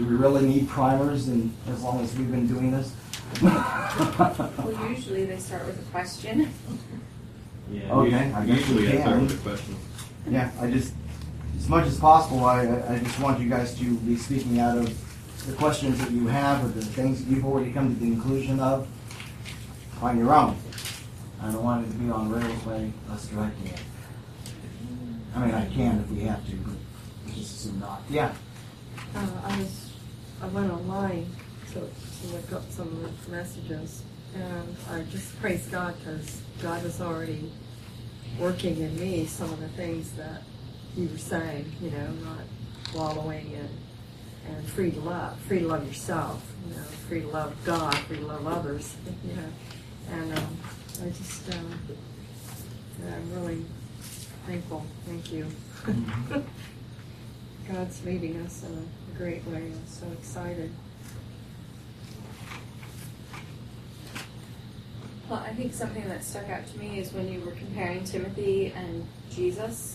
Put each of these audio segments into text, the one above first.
Do we really need primers as long as we've been doing this? Well, usually they start with a question. Yeah, Okay, I guess usually we I start can. with a question. Yeah, as much as possible, I just want you guys to be speaking out of the questions that you have or the things that you've already come to the conclusion of on your own. I don't want it to be on rails by us directing it. I mean, I can if we have to, but just assume not. Yeah. I went online to look up some of the messages, and I just praise God because God was already working in me some of the things that you were saying, not wallowing and free to love yourself, free to love God, free to love others, and I just, I'm really thankful. Thank you. God's leading us in a great way. I'm so excited. Well, I think something that stuck out to me is when you were comparing Timothy and Jesus.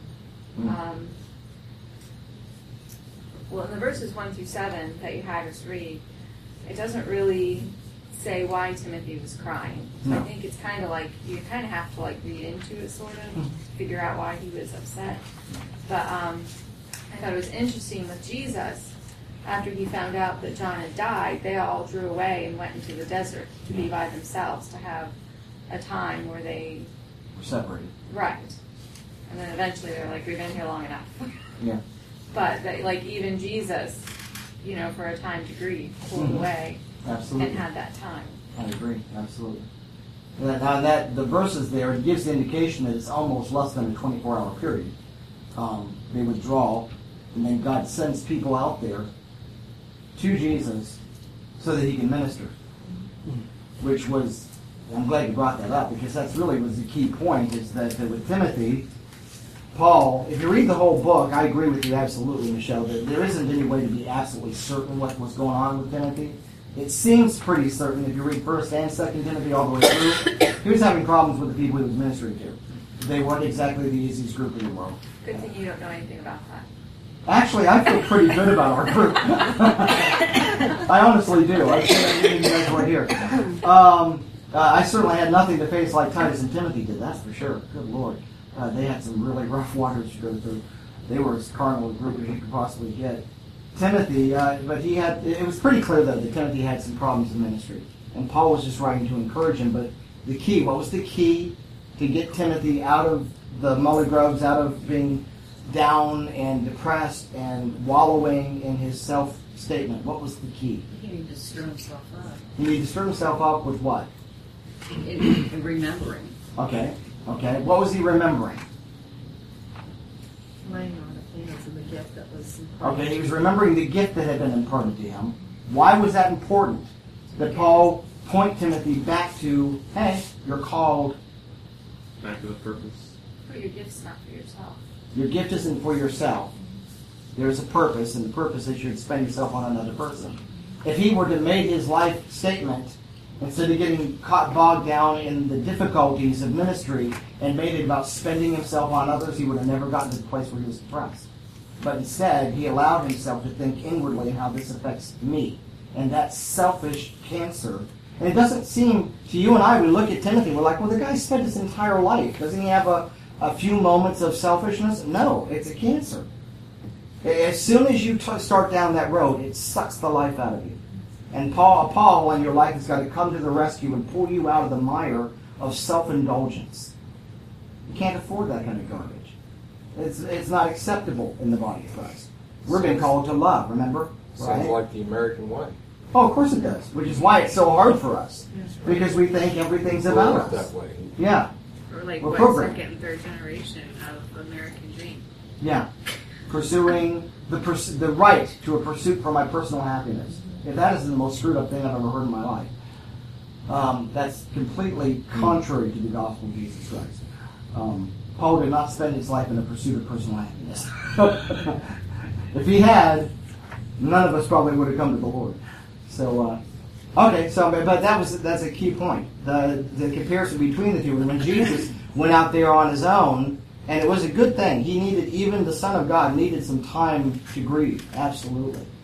Well, in the verses 1 through 7 that you had us read, it doesn't really say why Timothy was crying. So I think it's kind of like, you kind of have to read into it sort of, figure out why he was upset. But I thought it was interesting with Jesus, after he found out that John had died, they all drew away and went into the desert to be by themselves, to have a time where they We're separated. Right. And then eventually they're like, we've been here long enough. Yeah. But even Jesus, for a time to grieve, pulled away. Absolutely. And had that time. I agree. Absolutely. Now the verses there, it gives the indication that it's almost less than a 24-hour period. They withdraw, and then God sends people out there to Jesus so that he can minister. Which was, I'm glad you brought that up, because that's really was the key point, is that with Timothy, Paul, if you read the whole book, I agree with you absolutely, Michelle, that there isn't any way to be absolutely certain what was going on with Timothy. It seems pretty certain if you read 1st and 2nd Timothy all the way through. He was having problems with the people he was ministering to. They weren't exactly the easiest group in the world. Good thing you don't know anything about that. Actually, I feel pretty good about our group. I honestly do. I think you guys were here. I certainly had nothing to face like Titus and Timothy did, that's for sure. Good Lord. They had some really rough waters to go through. They were as carnal a group as you could possibly get. Timothy, but it was pretty clear, though, that Timothy had some problems in ministry. And Paul was just writing to encourage him. But what was the key to get Timothy out of the mully grubs, out of being down and depressed and wallowing in his self-statement? What was the key? He needed to stir himself up. He needed to stir himself up with what? In remembering. Okay. What was he remembering? Laying on the hands of the gift that was imparted. Okay, he was remembering the gift that had been imparted to him. Why was that important? That Paul point Timothy back to, hey, you're called. Back to the purpose. But your gift's not for yourself. Your gift isn't for yourself. There's a purpose, and the purpose is you spend yourself on another person. If he were to make his life statement, instead of getting caught bogged down in the difficulties of ministry and made it about spending himself on others, he would have never gotten to the place where he was depressed. But instead, he allowed himself to think inwardly how this affects me. And that selfish cancer. And it doesn't seem, to you and I, we look at Timothy, we're like, well, the guy spent his entire life. Doesn't he have a few moments of selfishness? No, it's a cancer. As soon as you start down that road, it sucks the life out of you. And Paul in your life has got to come to the rescue and pull you out of the mire of self-indulgence. You can't afford that kind of garbage. It's not acceptable in the body of Christ. We're being called to love, remember? Sounds like the American way. Oh, of course it does, which is why it's so hard for us. Because we think everything's about us. That way. Yeah. Or like We're what, programmed. second and third generation of American dream. Yeah. Pursuing the right to a pursuit for my personal happiness. If that isn't the most screwed up thing I've ever heard in my life. That's completely contrary to the gospel of Jesus Christ. Paul did not spend his life in the pursuit of personal happiness. If he had, none of us probably would have come to the Lord. So, but that's a key point. The comparison between the two. When Jesus went out there on his own, and it was a good thing. He needed, even the Son of God needed some time to grieve. Absolutely.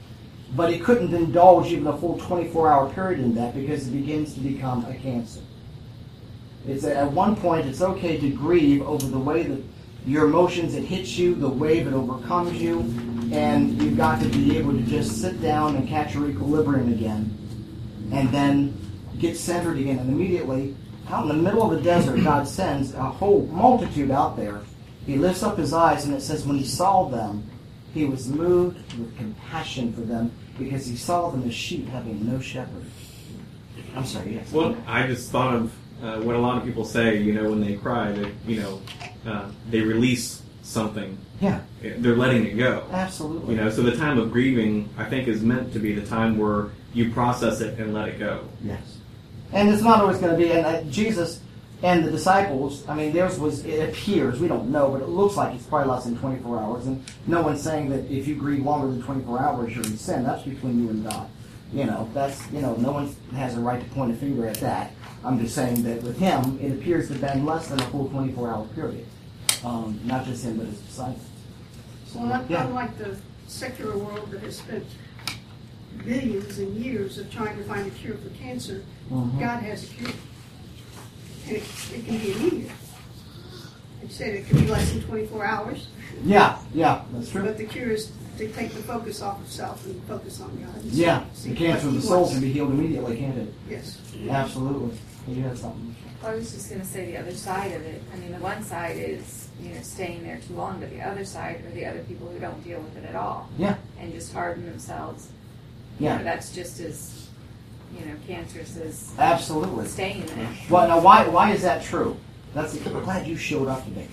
But he couldn't indulge even a full 24-hour period in that because it begins to become a cancer. It's at one point it's okay to grieve over the way that your emotions, it hits you, the wave it overcomes you, and you've got to be able to just sit down and catch your equilibrium again, and then get centered again. And immediately, out in the middle of the desert, God sends a whole multitude out there. He lifts up his eyes, and it says when he saw them, he was moved with compassion for them because he saw them as sheep having no shepherd. I'm sorry, yes. Well, I just thought of what a lot of people say, when they cry, that, they release something. Yeah. They're letting it go. Absolutely. So the time of grieving, I think, is meant to be the time where you process it and let it go. Yes. And it's not always going to be, and Jesus and the disciples, theirs was, it appears, we don't know, but it looks like it's probably less than 24 hours. And no one's saying that if you grieve longer than 24 hours, you're in sin. That's between you and God. That's, no one has a right to point a finger at that. I'm just saying that with him, it appears to have been less than a full 24-hour period. Not just him, but his disciples. So, Well, unlike the secular world that has spent billions and years of trying to find a cure for cancer, God has a cure. And it can be immediate. Like you said, it can be less than 24 hours. Yeah, that's true. But the cure is to take the focus off of self and focus on God. And Yeah, see the cancer of what the He soul wants. can be healed immediately, can't it? Yes. Absolutely. You had something. Well, I was just going to say the other side of it. The one side is, staying there too long, but the other side are the other people who don't deal with it at all. Yeah. And just harden themselves. Yeah. That's just as, cancerous as Absolutely. staying there. Well, now why is that true? I'm glad you showed up today.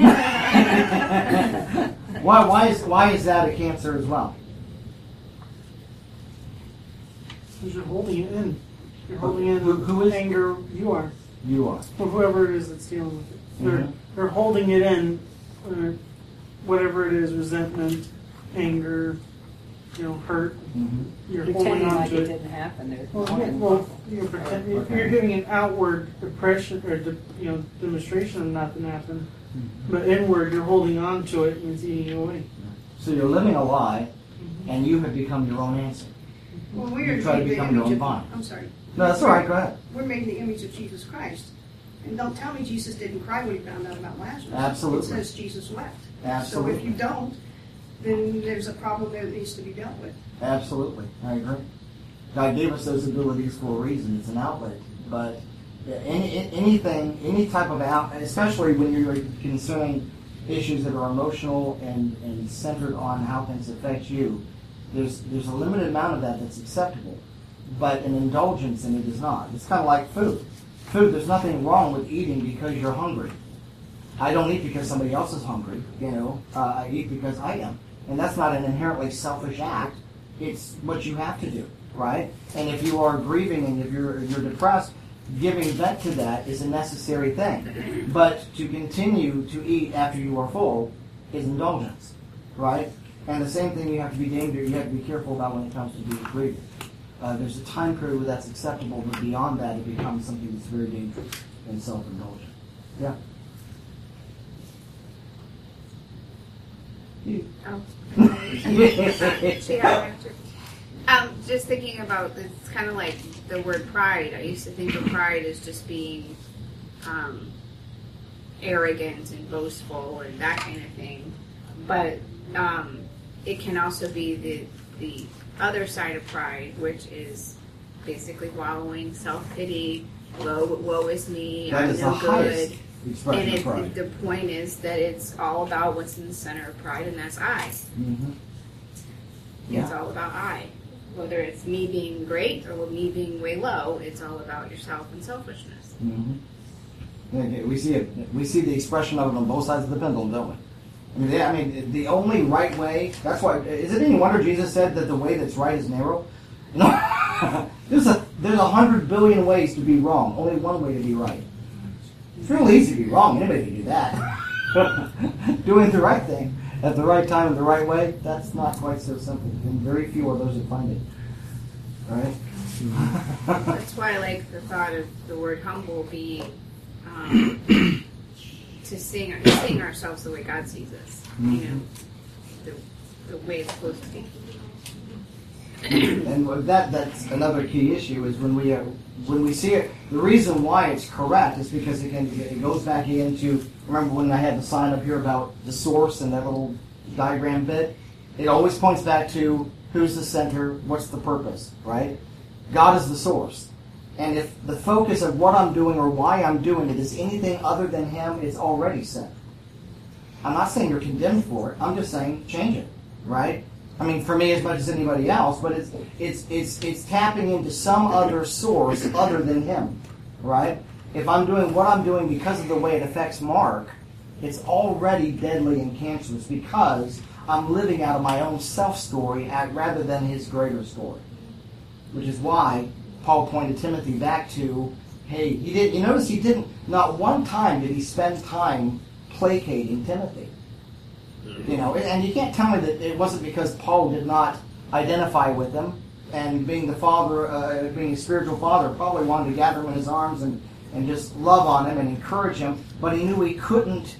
why is that a cancer as well? Because you're holding it in. You're holding in Who is? anger. You are. You are. Or whoever it is that's dealing with it. Mhm. They're holding it in, whatever it is, resentment, anger, hurt. Mm-hmm. You're holding Pretending on like to it it. didn't happen. There's You're pretending. Okay. You're giving an outward depression or demonstration of nothing happened, but inward you're holding on to it and it's eating you away. So you're living a lie, and you have become your own answer. Well, we You are try to made the become your image own of. vine. I'm sorry. No, that's all right. Go ahead. We're made in the image of Jesus Christ. And don't tell me Jesus didn't cry when he found out about Lazarus. Absolutely. It says Jesus wept. Absolutely. So if you don't, then there's a problem there that needs to be dealt with. Absolutely. I agree. God gave us those abilities for a reason. It's an outlet. But anything, any type of outlet, especially when you're concerning issues that are emotional and centered on how things affect you, there's a limited amount of that that's acceptable. But an indulgence in it is not. It's kind of like food. Food, there's nothing wrong with eating because you're hungry. I don't eat because somebody else is hungry. I eat because I am. And that's not an inherently selfish act. It's what you have to do, right? And if you are grieving and if you're depressed, giving vent to that is a necessary thing. But to continue to eat after you are full is indulgence, right? And the same thing you have to be careful about when it comes to grieving. There's a time period where that's acceptable, but beyond that, it becomes something that's very dangerous and self-indulgent. Yeah. Just thinking about, it's kind of like the word pride. I used to think of pride as just being arrogant and boastful and that kind of thing. But it can also be the other side of pride, which is basically wallowing, self-pity, woe is me, That I'm is no the good. highest expression of And pride. the point is that it's all about what's in the center of pride, and that's I. Mm-hmm. It's Yeah. all about I. Whether it's me being great or me being way low, it's all about yourself and selfishness. Mm-hmm. Yeah, we see it. We see the expression of it on both sides of the pendulum, don't we? The only right way. That's why. Is it any wonder Jesus said that the way that's right is narrow? No. there's 100 billion ways to be wrong. Only one way to be right. It's real easy to be wrong. Anybody can do that. Doing the right thing at the right time in the right way, that's not quite so simple. And very few are those that find it. All right? That's why I like the thought of the word humble being to seeing ourselves the way God sees us. Mm-hmm. The way it's supposed to be. And that's another key issue is when we see it. The reason why it's correct is because it goes back into, remember when I had the sign up here about the source and that little diagram bit? It always points back to who's the center, what's the purpose, right? God is the source. And if the focus of what I'm doing or why I'm doing it is anything other than Him, it's already sin. I'm not saying you're condemned for it. I'm just saying change it, right? I mean, for me as much as anybody else, but it's tapping into some other source other than Him, right? If I'm doing what I'm doing because of the way it affects Mark, it's already deadly and cancerous because I'm living out of my own self-story rather than His greater story. Which is why Paul pointed Timothy back to, hey, you notice he didn't, not one time did he spend time placating Timothy. You know, and you can't tell me that it wasn't because Paul did not identify with him, and being the father, being a spiritual father, probably wanted to gather him in his arms and just love on him and encourage him, but he knew he couldn't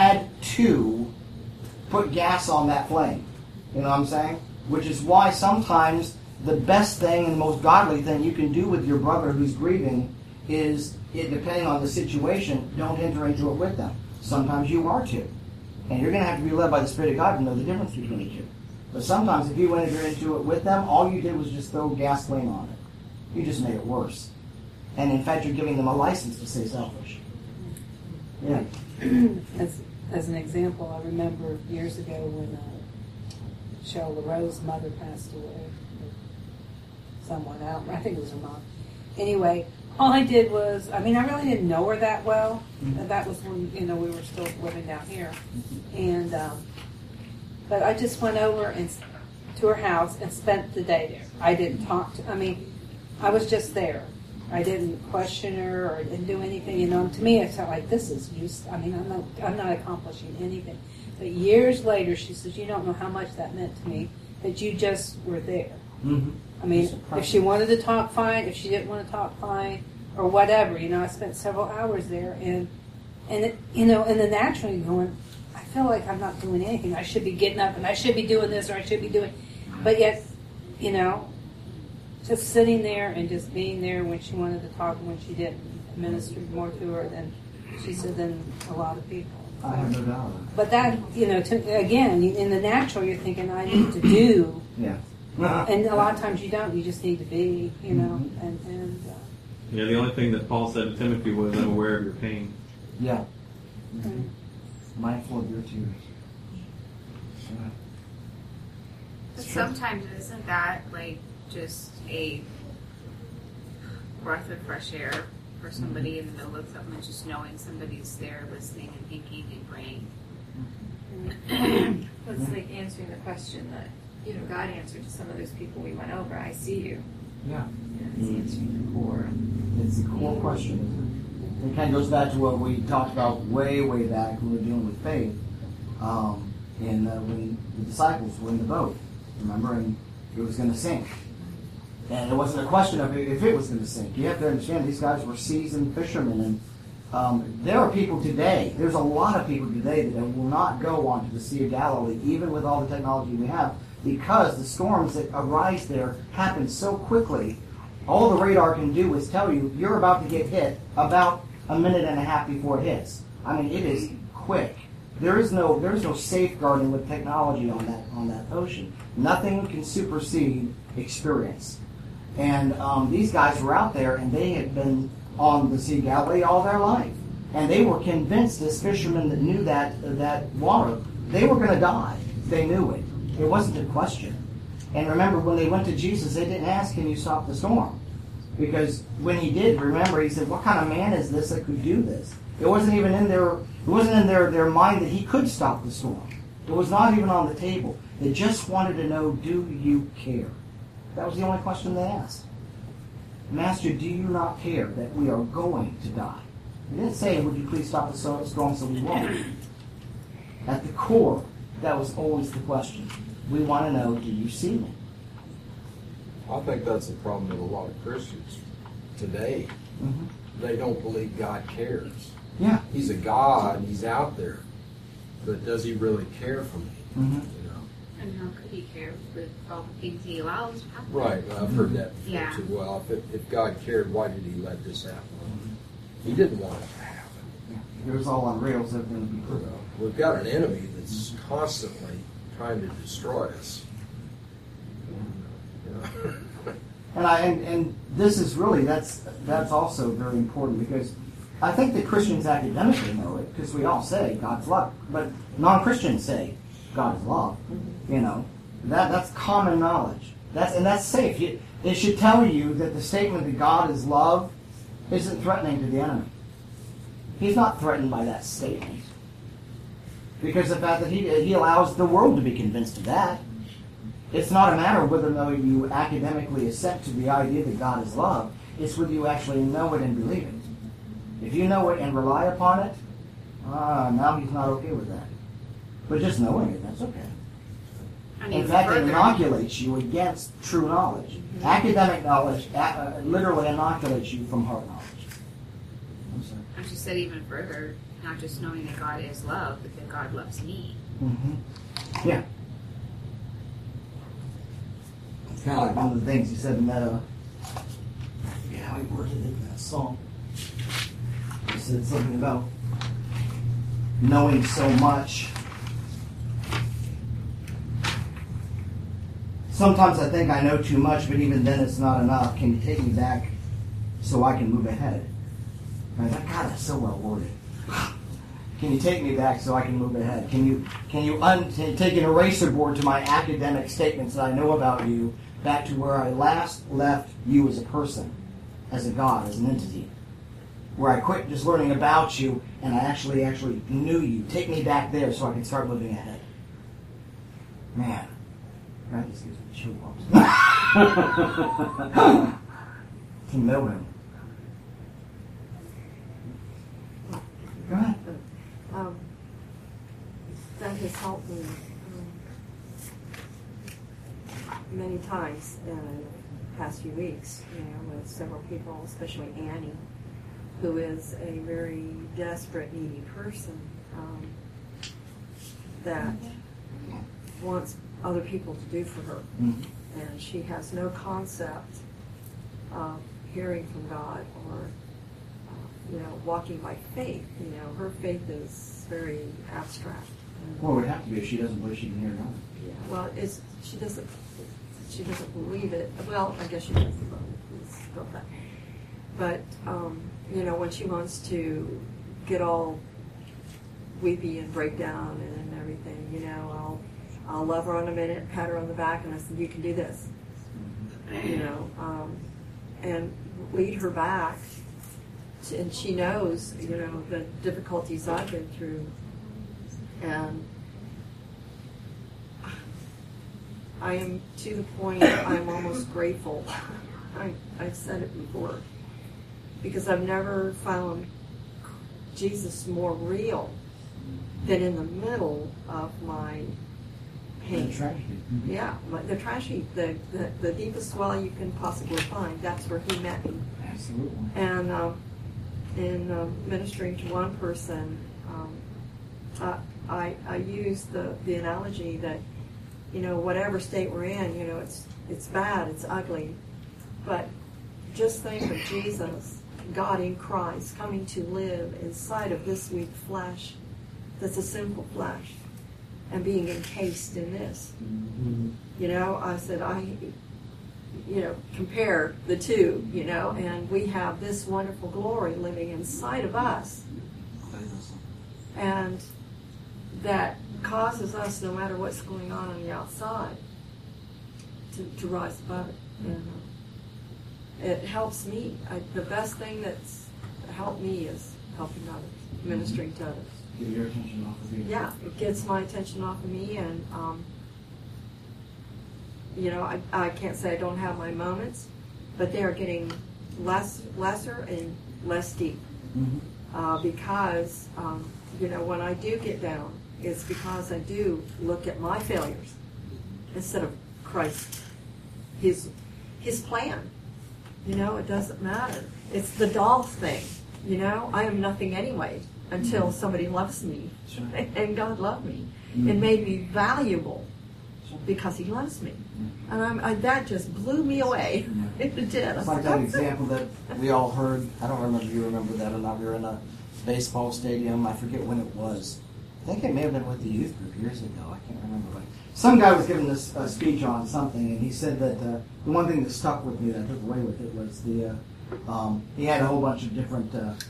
put gas on that flame. You know what I'm saying? Which is why sometimes the best thing and the most godly thing you can do with your brother who's grieving is, depending on the situation, don't enter into it with them. Sometimes you are too. And you're going to have to be led by the Spirit of God to know the difference between the two. But sometimes if you enter into it with them, all you did was just throw gasoline on it. You just made it worse. And in fact, you're giving them a license to stay selfish. Yeah. As an example, I remember years ago when Cheryl LaRose's mother passed away. Or someone out. I think it was her mom. Anyway, all I did was, I really didn't know her that well. Mm-hmm. That was when, we were still living down here. And, but I just went over to her house and spent the day there. I didn't talk to, I was just there. I didn't question her or didn't do anything, To me, it felt like this is just, I'm not accomplishing anything. But years later, she says, you don't know how much that meant to me, that you just were there. Mm-hmm. If she wanted to talk, fine. If she didn't want to talk, fine. Or whatever, I spent several hours there, and it, and then naturally going, I feel like I'm not doing anything. I should be getting up, and I should be doing this, or I should be doing, but yet, just sitting there and just being there when she wanted to talk and when she didn't, ministered more to her than she said than a lot of people. So, I have no doubt. But that, again, in the natural, you're thinking, I need to do. Yeah. And a lot of times you don't. You just need to be, and yeah, the only thing that Paul said to Timothy was, I'm aware of your pain. Yeah. Mm-hmm. Mindful of your tears. Yeah. But sometimes isn't that like just a breath of fresh air for somebody in the middle of something, just knowing somebody's there listening and thinking and praying? It's like answering the question that God answered to some of those people we went over. I see you. Yeah. It's answering the core. It's the core question, isn't it? It kind of goes back to what we talked about way back when we were dealing with faith. When the disciples were in the boat, remember, and it was going to sink. And it wasn't a question of if it was going to sink. You have to understand these guys were seasoned fishermen, and there are people today, there's a lot of people today that will not go onto the Sea of Galilee, even with all the technology we have, because the storms that arise there happen so quickly. All the radar can do is tell you you're about to get hit about a minute and a half before it hits. It is quick. There is no safeguarding with technology on that ocean. Nothing can supersede experience. And these guys were out there, and they had been on the Sea of Galilee all their life, and they were convinced, as fishermen that knew that water, they were going to die. They knew it. It wasn't a question. And remember, when they went to Jesus, they didn't ask, can you stop the storm? Because when he did, remember, he said, what kind of man is this that could do this? It wasn't even in their mind that he could stop the storm. It was not even on the table. They just wanted to know, do you care? That was the only question they asked. Master, do you not care that we are going to die? He didn't say, would you please stop the storm so we won't? At the core, that was always the question. We want to know, do you see me? I think that's the problem with a lot of Christians today. Mm-hmm. They don't believe God cares. Yeah. He's a God, he's out there. But does he really care for me? Mm-hmm. And how could he care with all the things he allows to happen? Right, I've heard that before Yeah. too. Well, if God cared, why did he let this happen? He didn't want it to happen. If it was all on rails, everything would be perfect. We've got an enemy that's constantly trying to destroy us. You know? And this is really, that's also very important, because I think the Christians academically know it, because we all say God's love, but non-Christians say God is love. You know, that's common knowledge. That's safe. It should tell you that the statement that God is love isn't threatening to the enemy. He's not threatened by that statement, because the fact that he allows the world to be convinced of that. It's not a matter of whether or not you academically assent to the idea that God is love. It's whether you actually know it and believe it. If you know it and rely upon it, now he's not okay with that. But just knowing it, that's okay. And In even fact, it further, inoculates you against true knowledge. Mm-hmm. Academic knowledge literally inoculates you from heart knowledge. I'm sorry. as you said, even further, not just knowing that God is love, but that God loves me. Mm-hmm. Yeah. It's kind of like one of the things he said in that, I forget how he worded it in that song. He said something about knowing so much. Sometimes I think I know too much, but even then it's not enough. Can you take me back so I can move ahead? And I thought, God, that's so well worded. Can you take me back so I can move ahead? Can you take an eraser board to my academic statements that I know about you back to where I last left you as a person, as a God, as an entity, where I quit just learning about you and I actually knew you. Take me back there so I can start moving ahead. Man, that just gives me chill bumps. To know him. Go ahead. That has helped me many times in the past few weeks, with several people, especially Annie, who is a very desperate, needy person that wants other people to do for her. Mm-hmm. And she has no concept of hearing from God or walking by faith. Her faith is very abstract. Well, it would have to be if she doesn't believe she can hear God. Yeah. Well, she doesn't believe it. Well, I guess she does. But when she wants to get all weepy and break down and everything, I'll love her on a minute, pat her on the back, and I said, "You can do this," and lead her back. And she knows, the difficulties I've been through. And I am to the point I'm almost grateful. I've said it before. Because I've never found Jesus more real than in the middle of my pain. The tragedy. Mm-hmm. Yeah, the tragedy, the deepest well you can possibly find, that's where he met me. Absolutely. And in ministering to one person, I use the analogy that, whatever state we're in, it's bad, it's ugly, but just think of Jesus, God in Christ, coming to live inside of this weak flesh, that's a sinful flesh, and being encased in this. Mm-hmm. I said, compare the two, and we have this wonderful glory living inside of us. And that causes us, no matter what's going on the outside, to rise above it. And it helps me. The best thing that's helped me is helping others, ministering to others. Get your attention off of you. Yeah, it gets my attention off of me, and I can't say I don't have my moments, but they are getting lesser and less deep. Mm-hmm. Because when I do get down, it's because I do look at my failures instead of Christ, His plan. It doesn't matter. It's the doll thing. I am nothing anyway until somebody loves me, and God loved me and made me valuable. because he loves me. And that just blew me away. It did. It's like that example that we all heard. I don't remember if you remember that or not. We were in a baseball stadium. I forget when it was. I think it may have been with the youth group years ago. I can't remember. But some guy was giving this speech on something, and he said that the one thing that stuck with me that I took away with it was he had a whole bunch of different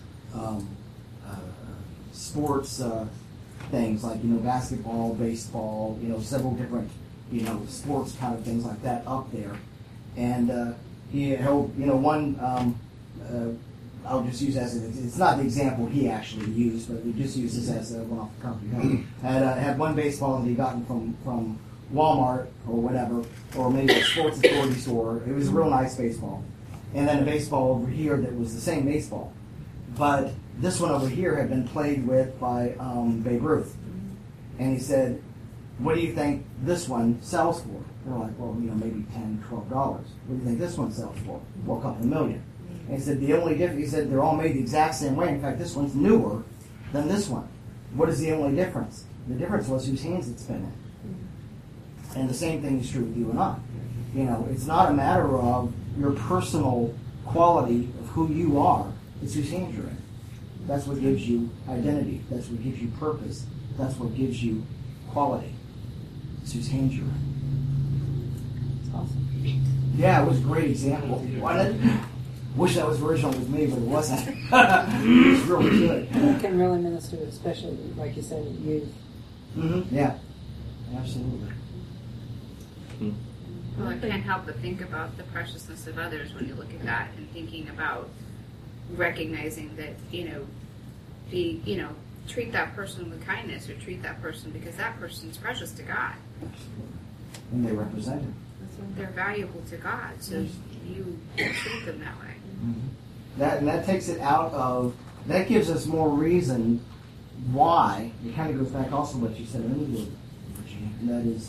sports things like basketball, baseball, several different sports kind of things like that up there, and he held one. I'll just use as it's not the example he actually used, but we just use this as one off the cuff. Had one baseball that he gotten from Walmart or whatever, or maybe a Sports Authority store. It was a real nice baseball, and then a baseball over here that was the same baseball, but this one over here had been played with by Babe Ruth, and he said, "What do you think this one sells for?" They're like, "Well, maybe $10, $12. What do you think this one sells for?" "Well, a couple million." And he said, "The only difference," he said, "they're all made the exact same way. In fact, this one's newer than this one. What is the only difference? The difference was whose hands it's been in." And the same thing is true with you and I. It's not a matter of your personal quality of who you are. It's whose hands you're in. That's what gives you identity. That's what gives you purpose. That's what gives you quality. It's whose hands you're in. It's awesome. Yeah, it was a great example. Wasn't it? Wish that was original with me, but it wasn't. It was really good. It can really minister, especially, like you said, youth. Mm-hmm. Yeah, absolutely. Well, I can't help but think about the preciousness of others when you look at that and thinking about recognizing that, treat that person with kindness or treat that person because that person's precious to God. And they represent Him. They're valuable to God, so you treat them that way. Mm-hmm. That takes it out of, that gives us more reason why. It kind of goes back also what you said earlier, Virginia, and that is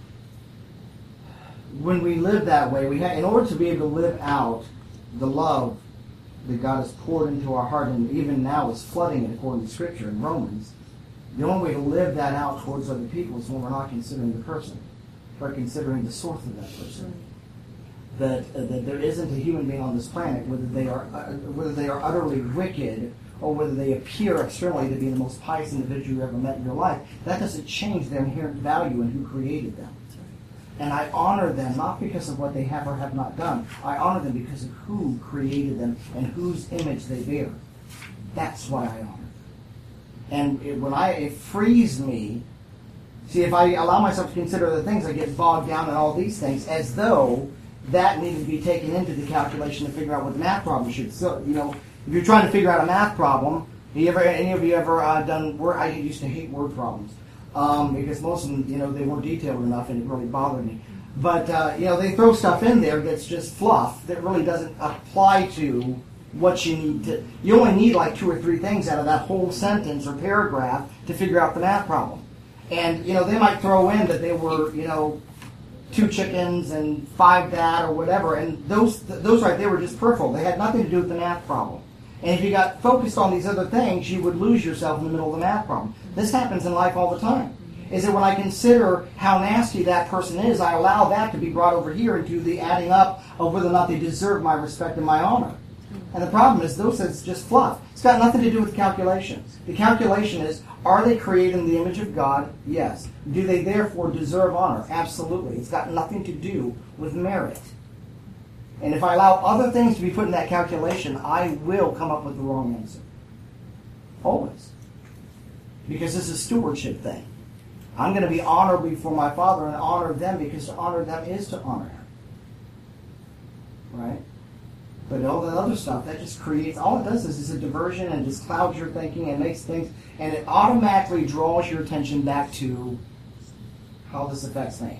when we live that way, in order to be able to live out the love that God has poured into our heart, and even now is flooding it according to Scripture in Romans, the only way to live that out towards other people is when we're not considering the person, but considering the source of that person. That there isn't a human being on this planet, whether they are utterly wicked or whether they appear externally to be the most pious individual you ever met in your life, that doesn't change their inherent value in who created them. And I honor them not because of what they have or have not done. I honor them because of who created them and whose image they bear. That's what I honor. And it frees me. See, if I allow myself to consider the things, I get bogged down in all these things as though that needed to be taken into the calculation to figure out what the math problem should. So, if you're trying to figure out a math problem, any of you ever done word? I used to hate word problems because most of them, they weren't detailed enough, and it really bothered me. But they throw stuff in there that's just fluff that really doesn't apply to what you need to. You only need like 2 or 3 things out of that whole sentence or paragraph to figure out the math problem. And they might throw in that they were 2 chickens and 5 that or whatever, and those right there were just peripheral. They had nothing to do with the math problem. And if you got focused on these other things, you would lose yourself in the middle of the math problem. This happens in life all the time. Is that when I consider how nasty that person is, I allow that to be brought over here into the adding up of whether or not they deserve my respect and my honor. And the problem is, it's just fluff. It's got nothing to do with calculation. The calculation is, are they created in the image of God? Yes. Do they therefore deserve honor? Absolutely. It's got nothing to do with merit. And if I allow other things to be put in that calculation, I will come up with the wrong answer. Always. Because this is a stewardship thing. I'm going to be honored before my Father and honor them because to honor them is to honor Him. Right? But all that other stuff, that just creates, all it does is a diversion and just clouds your thinking and makes things, and it automatically draws your attention back to how this affects me.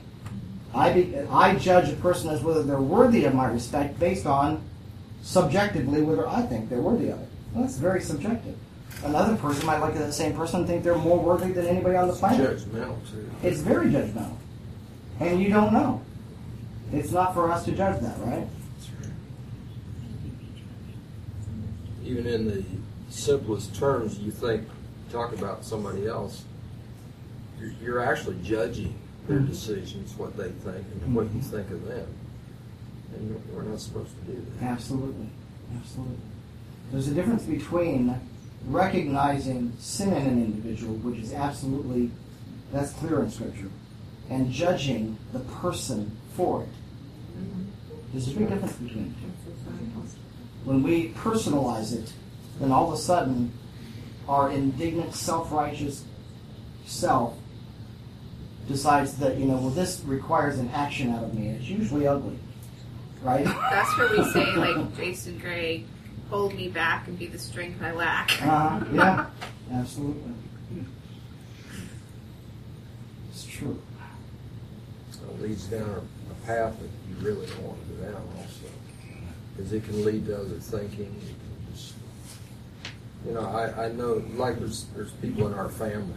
I judge a person as whether they're worthy of my respect based on, subjectively, whether I think they're worthy of it. Well, that's very subjective. Another person might look at that same person and think they're more worthy than anybody on the planet. Judgmental, too. It's very judgmental. And you don't know. It's not for us to judge that, right? Even in the simplest terms, talk about somebody else, you're actually judging their decisions, what they think, and what you think of them. And we're not supposed to do that. Absolutely. Absolutely. There's a difference between recognizing sin in an individual, which is absolutely, that's clear in Scripture, and judging the person for it. There's a big difference between the two. When we personalize it, then all of a sudden, our indignant, self-righteous self decides that, well, this requires an action out of me. It's usually ugly, right? That's where we say, like Jason Gray, hold me back and be the strength I lack. Yeah, absolutely. It's true. It leads down a path that you really don't want to go down also. Because it can lead to other thinking. It can just, I know, like there's people in our family.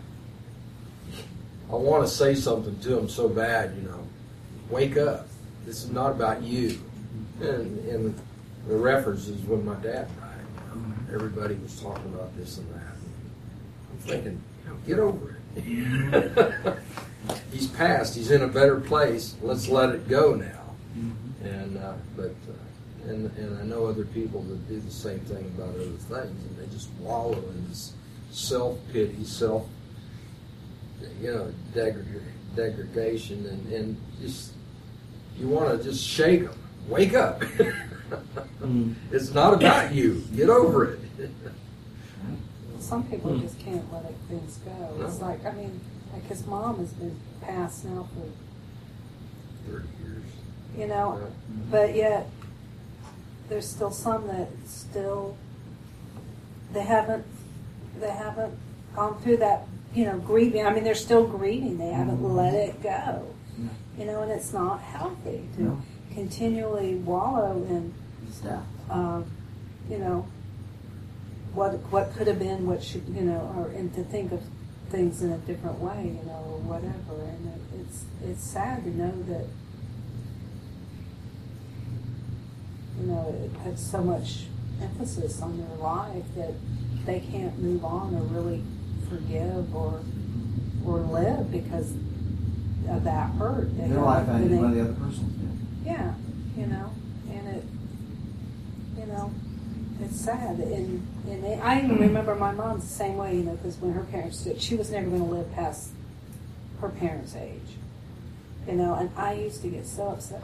I want to say something to them so bad, wake up. This is not about you. And the reference is when my dad died. Everybody was talking about this and that. I'm thinking, get over it. He's passed. He's in a better place. Let's let it go now. And I know other people that do the same thing about other things, and they just wallow in this self-pity, degradation, and just you want to just shake them. Wake up. It's not about you. Get over it. Some people just can't let things go. No. It's like his mom has been passed now for 30 years. but yet there's still some that still they haven't gone through that grieving. They're still grieving. They haven't let it go. And it's not healthy to continually wallow in what could have been, what should, and to think of things in a different way, or whatever. And it's sad to know that, it puts so much emphasis on their life that they can't move on or really forgive or live because of that hurt. Their life ended by the other person's. Yeah, and it, it's sad. And I even remember my mom's the same way, because when her parents did, she was never going to live past her parents' age, and I used to get so upset.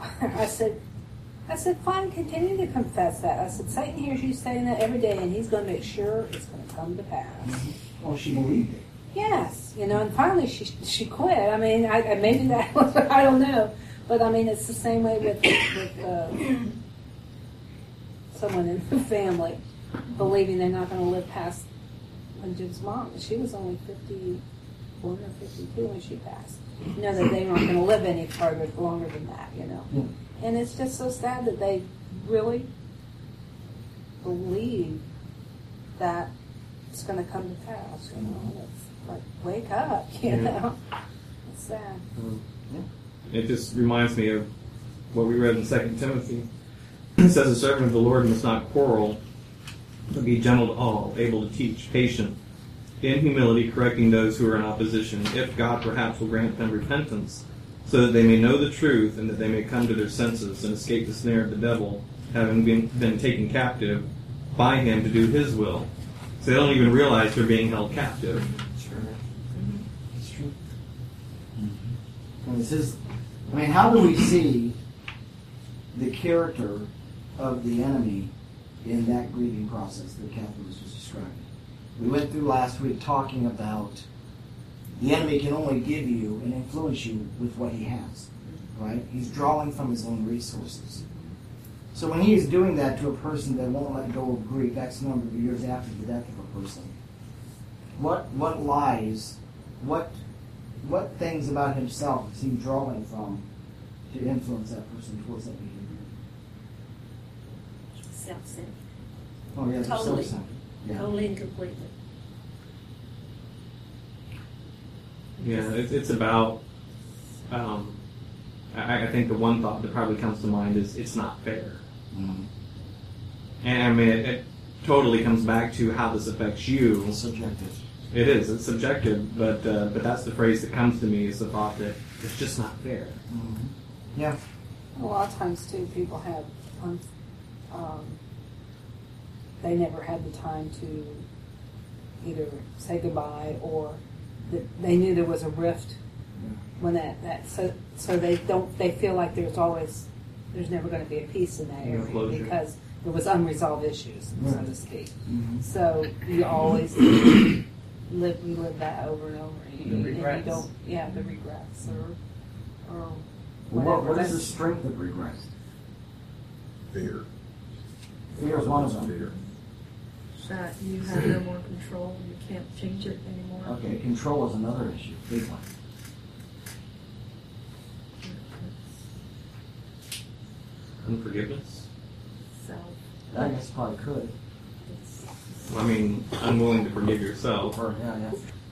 I said, fine, continue to confess that. I said, Satan hears you saying that every day, and he's going to make sure it's going to come to pass. Well, she believed it. Yes, and finally she quit. Maybe that was, I don't know. But it's the same way with someone in the family believing they're not going to live past when Jim's mom. She was only 51 or 52 when she passed. That they weren't going to live any further longer than that. Yeah. And it's just so sad that they really believe that it's going to come to pass. It's like, wake up. It's sad. It just reminds me of what we read in 2 Timothy. It says, a servant of the Lord must not quarrel, but be gentle to all, able to teach, patient, in humility correcting those who are in opposition, if God perhaps will grant them repentance, so that they may know the truth and that they may come to their senses and escape the snare of the devil, having been taken captive by him to do his will. So they don't even realize they're being held captive. It's true. And this is, how do we see the character of the enemy in that grieving process that Catherine was just describing? We went through last week talking about the enemy can only give you and influence you with what he has, right? He's drawing from his own resources. So when he is doing that to a person that won't let go of grief X number of years after the death of a person, what lies, what things about himself is he drawing from to influence that person towards that behavior? Self-centered. Oh yeah, Totally. self-centered. Yeah. Totally and completely. Yeah, it's about, I think the one thought that probably comes to mind is it's not fair. Mm-hmm. And it totally comes back to how this affects you. It's subjective. It is. It's subjective, but that's the phrase that comes to me is the thought that it's just not fair. Mm-hmm. Yeah. A lot of times too, people have, they never had the time to either say goodbye or that they knew there was a rift when so they feel like there's never going to be a peace in that area because there was unresolved issues, so to speak. Mm-hmm. So you always live that over and over. The regrets. The regrets or What whatever. is the strength of regrets? Fear. Fear is one of them. Fear. That you have no more control, you can't change it anymore. Okay, control is another issue, big one. Unforgiveness. Self. I guess probably could. I mean, unwilling to forgive yourself. Yeah.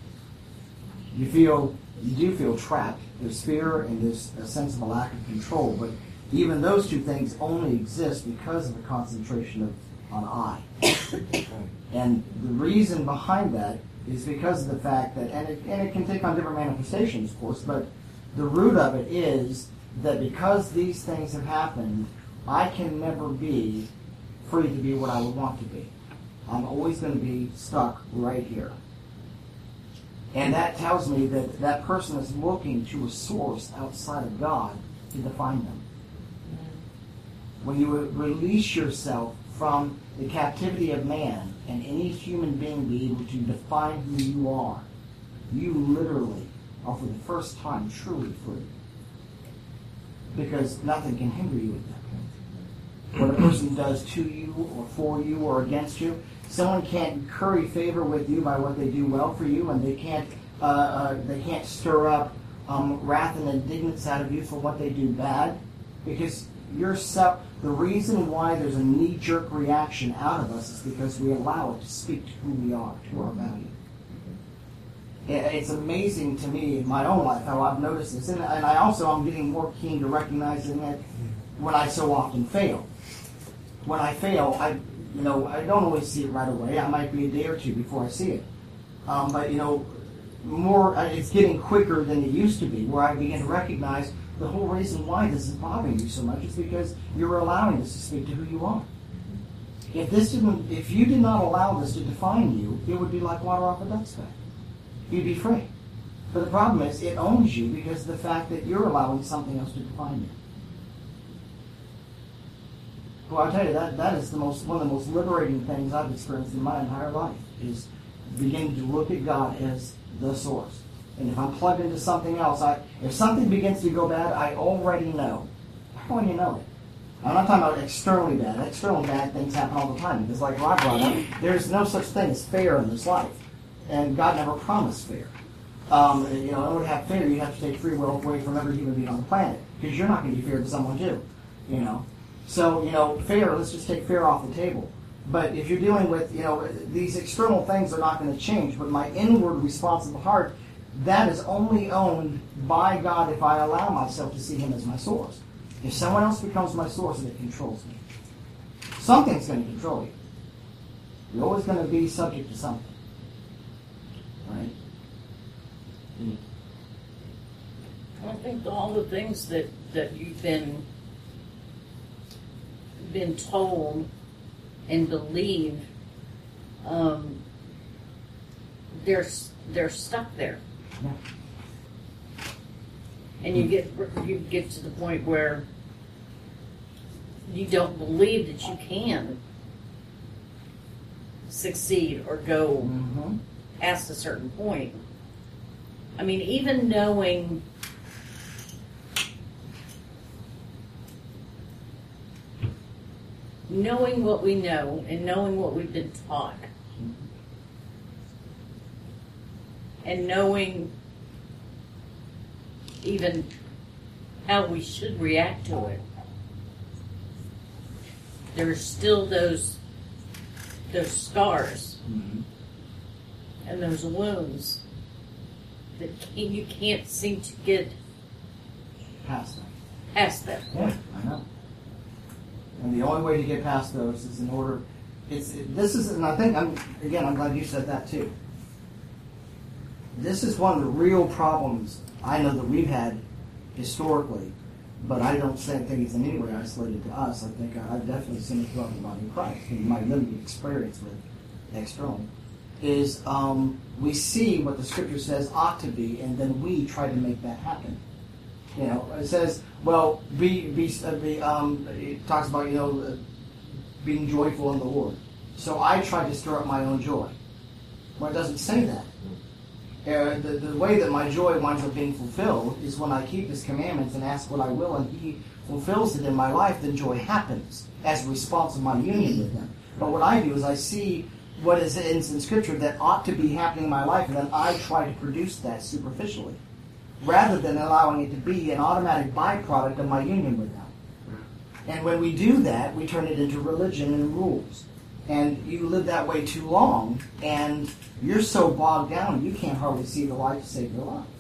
You do feel trapped. There's fear and there's a sense of a lack of control, but even those two things only exist because of the concentration on I. And the reason behind that is because of the fact that, and it can take on different manifestations, of course, but the root of it is that because these things have happened, I can never be free to be what I would want to be. I'm always going to be stuck right here. And that tells me that that person is looking to a source outside of God to define them. When you release yourself from the captivity of man and any human being be able to define who you are, you literally are for the first time truly free. Because nothing can hinder you at that point. What a person does to you or for you or against you, someone can't curry favor with you by what they do well for you, and they can't stir up wrath and indignance out of you for what they do bad, because the reason why there's a knee-jerk reaction out of us is because we allow it to speak to who we are, to our value. It's amazing to me in my own life how I've noticed this, and I also am getting more keen to recognizing it when I so often fail. When I fail, I don't always see it right away. I might be a day or two before I see it. But it's getting quicker than it used to be, where I begin to recognize the whole reason why this is bothering you so much is because you're allowing this to speak to who you are. If you did not allow this to define you, it would be like water off a duck's back. You'd be free. But the problem is, it owns you because of the fact that you're allowing something else to define you. Well, I'll tell you, that is one of the most liberating things I've experienced in my entire life, is beginning to look at God as the source. And if I'm plugged into something else, if something begins to go bad, I already know. How do you know it? I'm not talking about externally bad. Externally bad things happen all the time. Because like Rob brought up, there's no such thing as fair in this life. And God never promised fair. In order to have fair, you have to take free will away from every human being on the planet. Because you're not going to be fair to someone too. So, fair, let's just take fair off the table. But if you're dealing with, these external things are not going to change. But my inward responsive heart, that is only owned by God if I allow myself to see Him as my source. If someone else becomes my source, and it controls me. Something's going to control you. You're always going to be subject to something. Right? I think all the things that you've been told and believe, they're stuck there. Yeah. And you get to the point where you don't believe that you can succeed or go past a certain point. I mean, even knowing what we know and knowing what we've been taught, and knowing even how we should react to it, there's still those scars and those wounds that you can't seem to get Past them. point. Yeah, I know. And the only way to get past those is in order. And I think I'm glad you said that too. this is one of the real problems I know that we've had historically, but I don't think it's in any way isolated to us. I think I've definitely seen it throughout the body of Christ in my limited experience with external. Is we see what the Scripture says ought to be, and then we try to make that happen. You know, it says, well, it talks about, being joyful in the Lord. So I try to stir up my own joy. Well, it doesn't say that. The way that my joy winds up being fulfilled is when I keep His commandments and ask what I will, and He fulfills it in my life, then joy happens as a response of my union with Him. But what I do is I see what is in Scripture that ought to be happening in my life, and then I try to produce that superficially, rather than allowing it to be an automatic byproduct of my union with Him. And when we do that, we turn it into religion and rules. And you live that way too long, and you're so bogged down, you can't hardly see the light to save your life.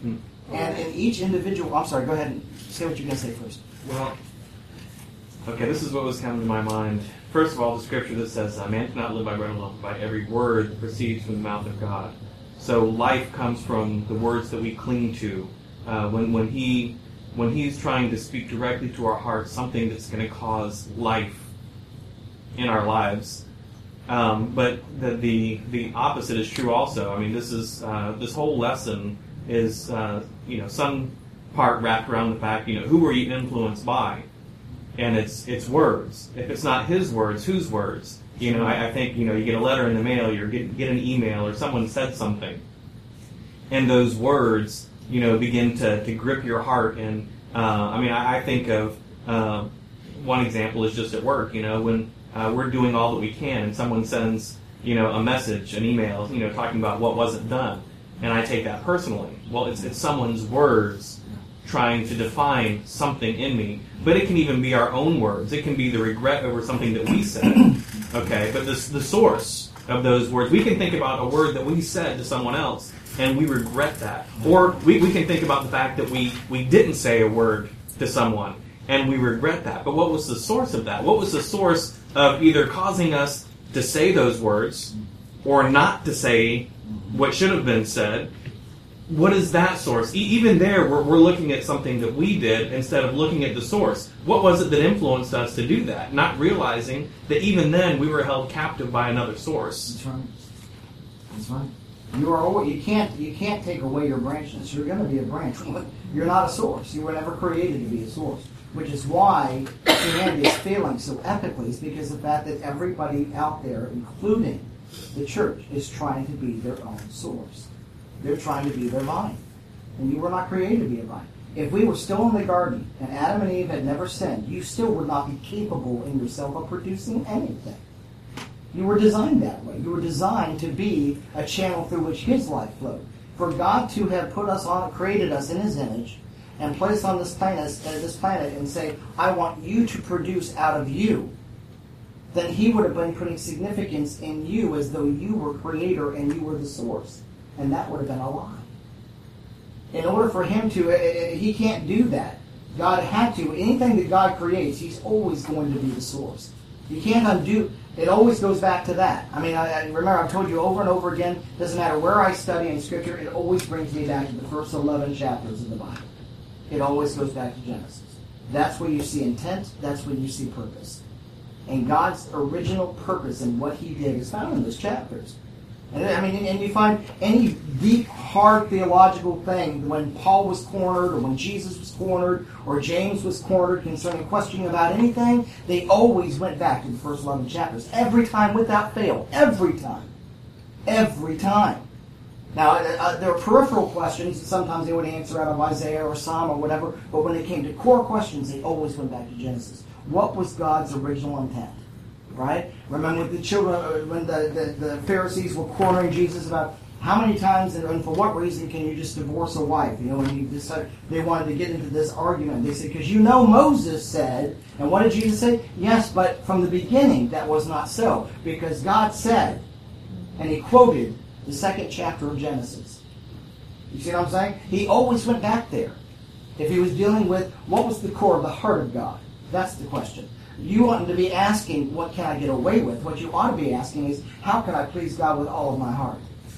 And in each individual... I'm sorry, go ahead and say what you're going to say first. Well, okay, this is what was coming to my mind. First of all, the Scripture that says, man cannot live by bread alone, but by every word that proceeds from the mouth of God. So life comes from the words that we cling to. When He's trying to speak directly to our hearts, something that's going to cause life in our lives. But the opposite is true also. I mean, this whole lesson is some part wrapped around the fact, who were you influenced by? And it's words. If it's not His words, whose words? I think, you get a letter in the mail, you get an email, or someone said something. And those words, begin to grip your heart. And, I think of one example is just at work, when we're doing all that we can and someone sends, a message, an email, talking about what wasn't done. And I take that personally. Well, it's someone's words trying to define something in me. But it can even be our own words. It can be the regret over something that we said. Okay, but the source of those words, we can think about a word that we said to someone else, and we regret that. Or we can think about the fact that we didn't say a word to someone, and we regret that. But what was the source of that? What was the source of either causing us to say those words, or not to say what should have been said? What is that source? Even there, we're looking at something that we did instead of looking at the source. What was it that influenced us to do that? Not realizing that even then we were held captive by another source. That's right. That's right. You can't take away your branchness. You're going to be a branch. You're not a source. You were never created to be a source. Which is why humanity is failing so epically, is because of the fact that everybody out there, including the church, is trying to be their own source. They're trying to be their vine. And you were not created to be a vine. If we were still in the garden and Adam and Eve had never sinned, you still would not be capable in yourself of producing anything. You were designed that way. You were designed to be a channel through which His life flowed. For God to have put us on, created us in His image, and placed on this planet and say, I want you to produce out of you, then He would have been putting significance in you as though you were creator and you were the source. And that would have been a lie. In order for Him to, He can't do that. God had to. Anything that God creates, He's always going to be the source. You can't undo. It always goes back to that. I remember I've told you over and over again, doesn't matter where I study in Scripture, it always brings me back to the first 11 chapters of the Bible. It always goes back to Genesis. That's where you see intent. That's where you see purpose. And God's original purpose and what He did is found in those chapters. And you find any deep, hard theological thing, when Paul was cornered, or when Jesus was cornered, or James was cornered concerning questioning about anything, they always went back to the first 11 chapters. Every time, without fail. Every time. Every time. Now, there are peripheral questions that sometimes they would answer out of Isaiah or Psalm or whatever, but when it came to core questions, they always went back to Genesis. What was God's original intent? Right? Remember with the children, when the Pharisees were cornering Jesus about how many times and for what reason can you just divorce a wife? When you decided they wanted to get into this argument. They said, because Moses said, and what did Jesus say? Yes, but from the beginning that was not so. Because God said, and He quoted the 2nd chapter of Genesis. You see what I'm saying? He always went back there. If He was dealing with what was the core of the heart of God. That's the question. You oughtn't to be asking, what can I get away with? What you ought to be asking is, how can I please God with all of my heart?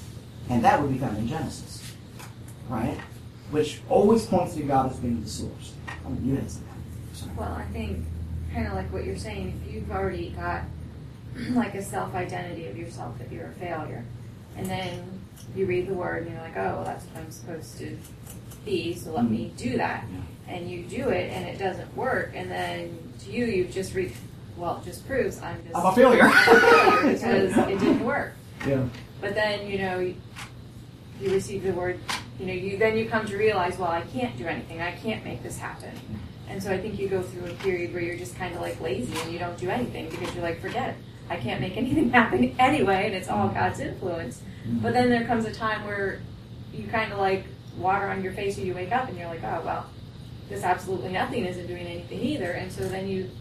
And that would be found in Genesis, right? Which always points to God as being the source. I mean, you didn't say that. Sorry. Well, I think kind of like what you're saying, if you've already got like a self-identity of yourself that you're a failure, and then you read the word and you're like, oh, well, that's what I'm supposed to be, so let me do that. And you do it and it doesn't work, and then to you, you've just reached, well, it just proves I'm a failure. because it didn't work. Yeah. But then, you receive the word, then you come to realize, well, I can't do anything. I can't make this happen. And so I think you go through a period where you're just kind of like lazy and you don't do anything because you're like, forget it. I can't make anything happen anyway, and it's all God's influence. But then there comes a time where you kind of like water on your face when you wake up and you're like, oh, well, this absolutely nothing isn't doing anything either. And so then you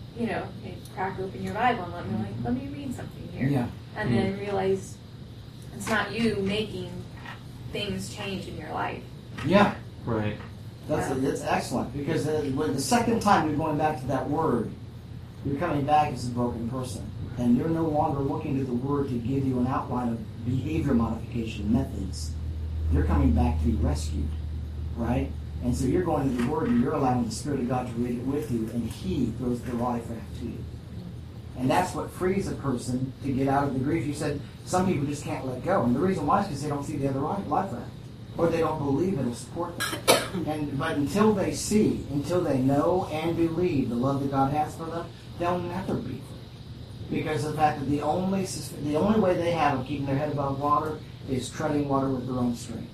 crack open your Bible and let me read something here. Yeah. And then realize it's not you making things change in your life. Yeah. Right. That's excellent, because when the second time you're going back to that word, you're coming back as a broken person. And you're no longer looking to the word to give you an outline of behavior modification methods. You're coming back to be rescued, right? And so you're going to the word and you're allowing the Spirit of God to read it with you, and He throws the life back to you. And that's what frees a person to get out of the grief. You said some people just can't let go. And the reason why is because they don't see the other life raft. Or they don't believe it'll support them. But until they see, until they know and believe the love that God has for them, they'll never be free. Because of the fact that the only way they have of keeping their head above water is treading water with their own strength.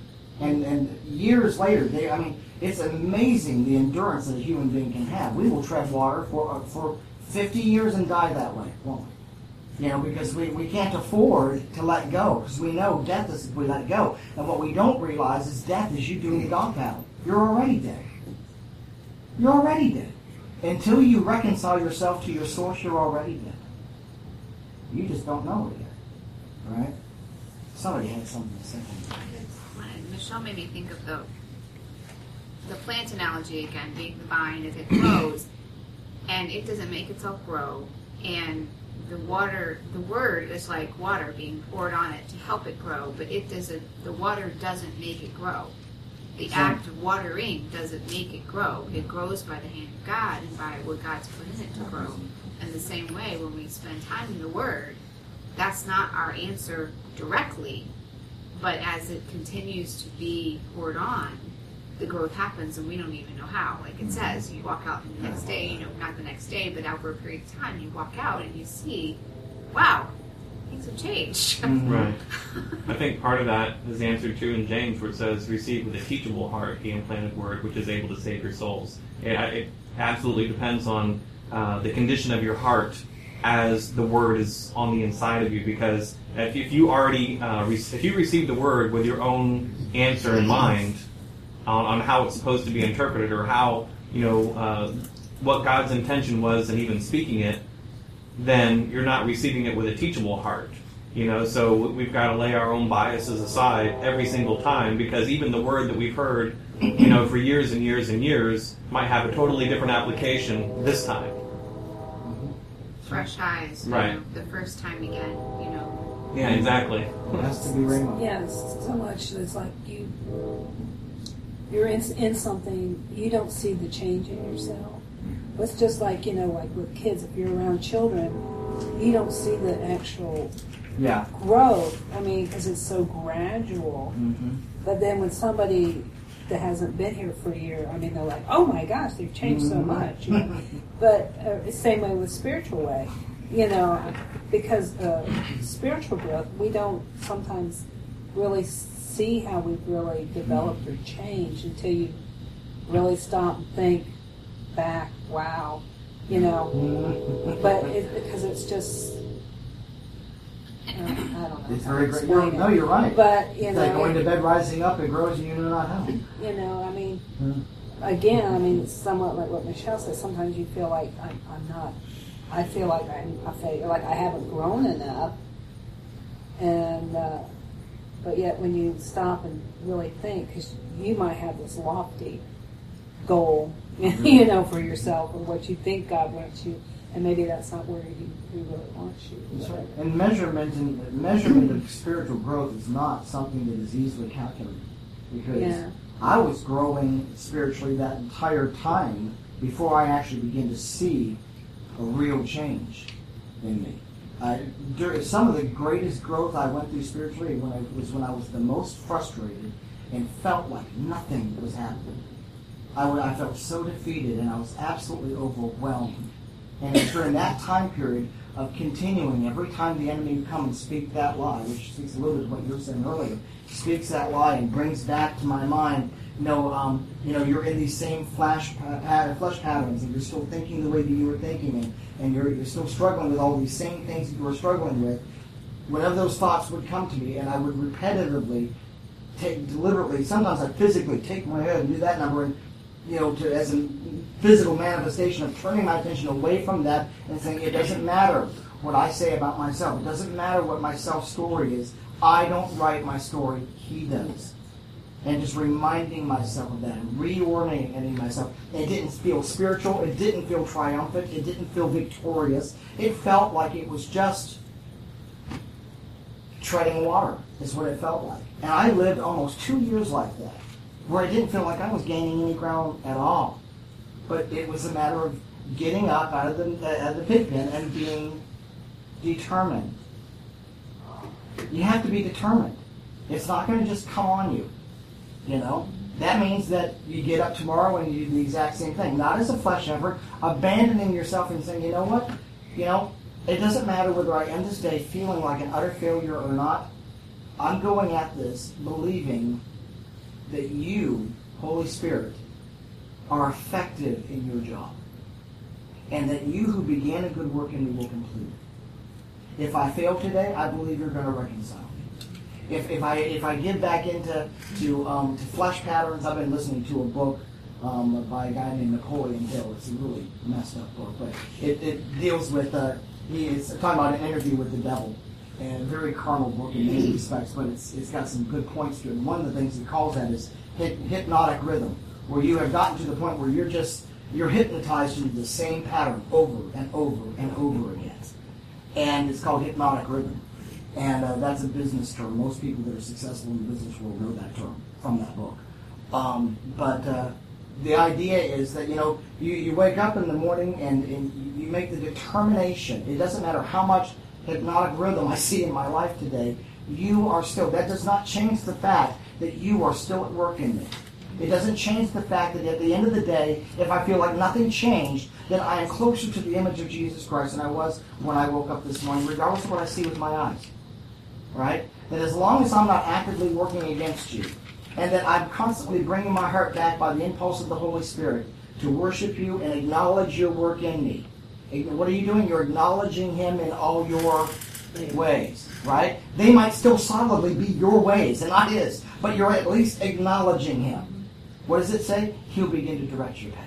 And years later, it's amazing the endurance that a human being can have. We will tread water for 50 years and die that way, won't we? Because we can't afford to let go, because we know death is if we let go. And what we don't realize is death is you doing the dog paddle. You're already dead. You're already dead. Until you reconcile yourself to your source, you're already dead. You just don't know it yet. Right? Somebody had something to say. Michelle made me think of the plant analogy again, being the vine as it grows, and it doesn't make itself grow, and the word is like water being poured on it to help it grow, but the water doesn't make it grow. The act of watering doesn't make it grow. It grows by the hand of God and by what God's put in it to grow. And the same way, when we spend time in the Word, that's not our answer directly, but as it continues to be poured on, the growth happens, and we don't even know how. Like it says, you walk out the next day, not the next day, but over a period of time, you walk out and you see, wow, things have changed. Right. I think part of that is answered too in James, where it says, receive with a teachable heart the implanted word, which is able to save your souls. It absolutely depends on the condition of your heart as the word is on the inside of you, because if you already if you receive the word with your own answer in mind on how it's supposed to be interpreted, or how what God's intention was in even speaking it, then you're not receiving it with a teachable heart. So we've got to lay our own biases aside every single time, because even the word that we've heard for years and years and years might have a totally different application this time. Fresh eyes, right? The first time again, Yeah, exactly. It has to be rainbow. Yeah, so much. It's like you're in something, you don't see the change in yourself. It's just like, like with kids, if you're around children, you don't see the actual growth. Because it's so gradual. Mm-hmm. But then when somebody that hasn't been here for a year, they're like, oh my gosh, they've changed so much. But same way with spiritual way, because spiritual growth, we don't sometimes really see how we've really developed or changed until you really stop and think back, wow, but because it's just, I don't know. It's very great. You're right. But, it's like going to bed, rising up, it grows and you know not how. Again, it's somewhat like what Michelle said. Sometimes you feel like I feel like I haven't grown enough. And, but yet when you stop and really think, because you might have this lofty goal, for yourself or what you think God wants you, And maybe that's not where he really wants you. That's right. And measurement of spiritual growth is not something that is easily calculated. Because I was growing spiritually that entire time before I actually began to see a real change in me. Some of the greatest growth I went through spiritually was when I was the most frustrated and felt like nothing was happening. I felt so defeated and I was absolutely overwhelmed. And it's during that time period of continuing, every time the enemy would come and speak that lie, which speaks a little bit of what you were saying earlier, speaks that lie and brings back to my mind, you're in these same flesh patterns, and you're still thinking the way that you were thinking, and you're still struggling with all these same things that you were struggling with. Whenever those thoughts would come to me, and I would repetitively, deliberately, sometimes I physically take my head and do that number, and as a physical manifestation of turning my attention away from that and saying, it doesn't matter what I say about myself. It doesn't matter what my self-story is. I don't write my story. He does. And just reminding myself of that and reorienting myself. It didn't feel spiritual. It didn't feel triumphant. It didn't feel victorious. It felt like it was just treading water is what it felt like. And I lived almost 2 years like that, where I didn't feel like I was gaining any ground at all. But it was a matter of getting up out of the pig pen and being determined. You have to be determined. It's not going to just come on you. That means that you get up tomorrow and you do the exact same thing. Not as a flesh effort, abandoning yourself and saying, you know what? It doesn't matter whether I end this day feeling like an utter failure or not. I'm going at this believing that you, Holy Spirit, are effective in your job. And that you who began a good work in me will complete it. If I fail today, I believe you're going to reconcile me. If I get back into flesh patterns, I've been listening to a book by a guy named Napoleon Hill. It's a really messed up book, but it deals with he's talking about an interview with the devil, and a very carnal book in many respects, but it's got some good points to it. And one of the things he calls that is hypnotic rhythm, where you have gotten to the point where you're hypnotized into the same pattern over and over and over again. And it's called hypnotic rhythm. And that's a business term. Most people that are successful in the business world know that term from that book. But the idea is that, you wake up in the morning and you make the determination. It doesn't matter how much hypnotic rhythm I see in my life today. You are still, that does not change the fact that you are still at work in me. It doesn't change the fact that at the end of the day, if I feel like nothing changed, then I am closer to the image of Jesus Christ than I was when I woke up this morning, regardless of what I see with my eyes. Right? That as long as I'm not actively working against you, and that I'm constantly bringing my heart back by the impulse of the Holy Spirit to worship you and acknowledge your work in me. What are you doing? You're acknowledging Him in all your ways. Right? They might still solidly be your ways and not His, but you're at least acknowledging Him. What does it say? He'll begin to direct your path.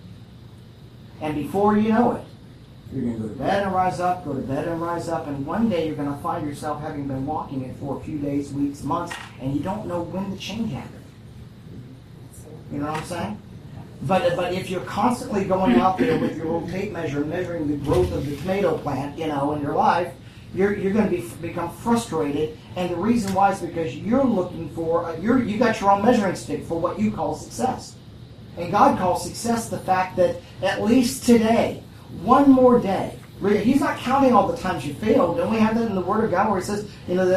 And before you know it, you're going to go to bed and rise up, go to bed and rise up, and one day you're going to find yourself having been walking it for a few days, weeks, months, and you don't know when the change happened. You know what I'm saying? But if you're constantly going out there with your little tape measure measuring the growth of the tomato plant, in your life, you're going to become frustrated, and the reason why is because you're looking for you got your own measuring stick for what you call success, and God calls success the fact that at least today, one more day. He's not counting all the times you failed. Don't we have that in the Word of God where He says,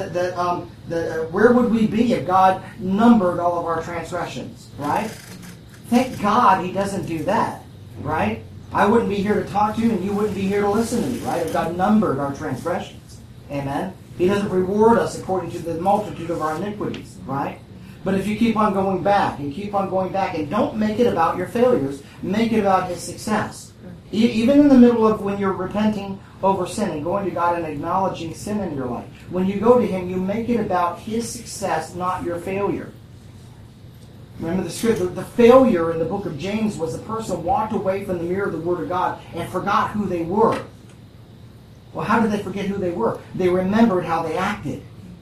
that where would we be if God numbered all of our transgressions, right? Thank God He doesn't do that, right? I wouldn't be here to talk to you, and you wouldn't be here to listen to me, right? If God numbered our transgressions. Amen? He doesn't reward us according to the multitude of our iniquities, right? But if you keep on going back and keep on going back and don't make it about your failures, make it about His success. Even in the middle of when you're repenting over sin and going to God and acknowledging sin in your life, when you go to Him, you make it about His success, not your failure. Remember the scripture, the failure in the book of James was a person who walked away from the mirror of the Word of God and forgot who they were. Well, how did they forget who they were? They remembered how they acted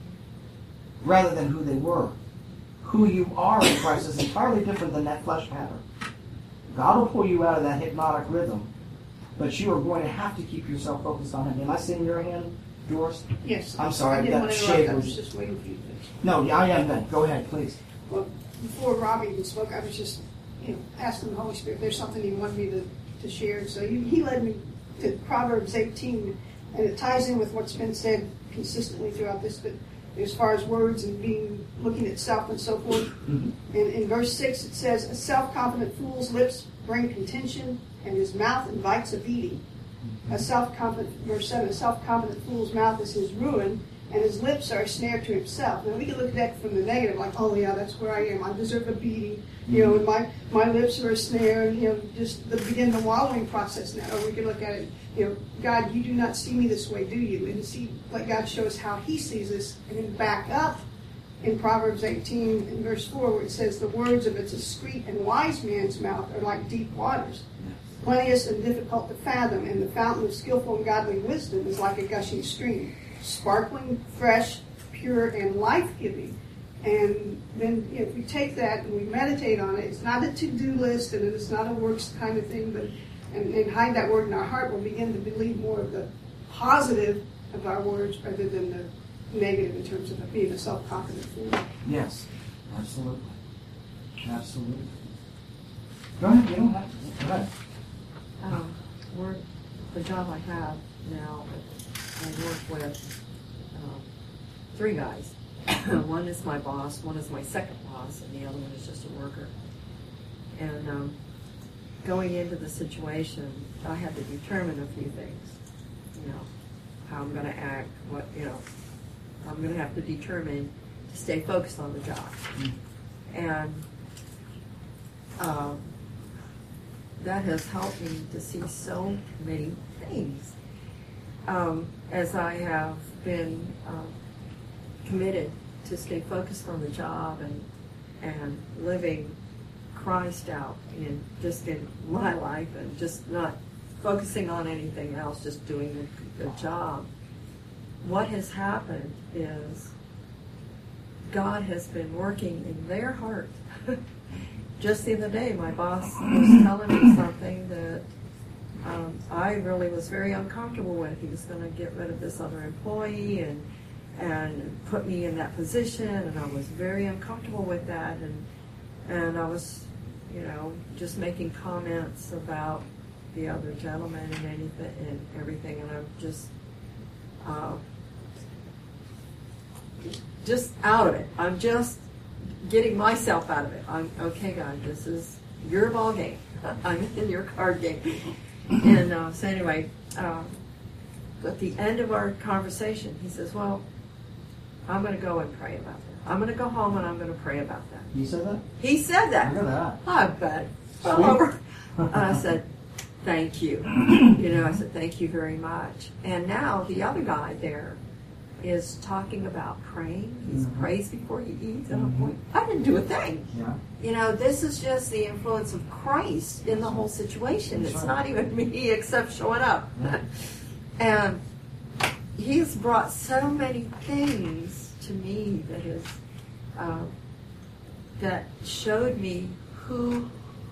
rather than who they were. Who you are in Christ is entirely different than that flesh pattern. God will pull you out of that hypnotic rhythm but you are going to have to keep yourself focused on Him. Am I seeing your hand, Doris? Yes. I'm sorry, I didn't that want to interrupt. shade I was- was just waiting for you to finish. No, I am done. Go ahead, please. Well, before Rob even spoke, I was just asking the Holy Spirit if there's something He wanted me to share. So He led me to Proverbs 18, and it ties in with what's been said consistently throughout this, but as far as words and looking at self and so forth. And in verse 6 it says, a self-confident fool's lips bring contention, and his mouth invites a beating. Verse 7, a self-confident fool's mouth is his ruin, and his lips are a snare to himself. Now we can look at that from the negative, like, oh yeah, that's where I am. I deserve a beating. And my lips are a snare, and just begin the wallowing process now. Or we can look at it, God, you do not see me this way, do you? And let God show us how He sees us, and then back up in Proverbs 18 in verse 4, where it says, the words of a discreet and wise man's mouth are like deep waters, plenteous and difficult to fathom, and the fountain of skillful and godly wisdom is like a gushing stream, sparkling, fresh, pure, and life-giving. And then if we take that and we meditate on it, it's not a to-do list and it's not a works kind of thing, but and hide that word in our heart, we'll begin to believe more of the positive of our words rather than the negative in terms of being a self-confident fool. Yes, absolutely. Absolutely. Go ahead, you don't have to. Go ahead. The job I have now, I work with 3 guys. One is my boss, one is my second boss, and the other one is just a worker. And going into the situation, I had to determine a few things. How I'm going to act, I'm going to have to determine to stay focused on the job. And that has helped me to see so many things. As I have been committed to stay focused on the job and living Christ out in my life and just not focusing on anything else, just doing the job. What has happened is God has been working in their heart. Just the other day, my boss was telling me something that I really was very uncomfortable with. He was going to get rid of this other employee and put me in that position, and I was very uncomfortable with that. And I was, just making comments about the other gentleman and everything, and I'm just out of it. I'm just getting myself out of it. I'm okay, God. This is your ball game. I'm in your card game. And so anyway, at the end of our conversation, he says, "Well, I'm going to go and pray about that. I'm going to go home and I'm going to pray about that." You said that? He said that. Look at that. I bet. All over. I said, "Thank you." I said, "Thank you very much." And now the other guy there is talking about praying. He's prays before he eats. And I'm going, I didn't do a thing. Yeah. This is just the influence of Christ in the whole situation. It's not even me except showing up. Yeah. And he's brought so many things to me that showed me who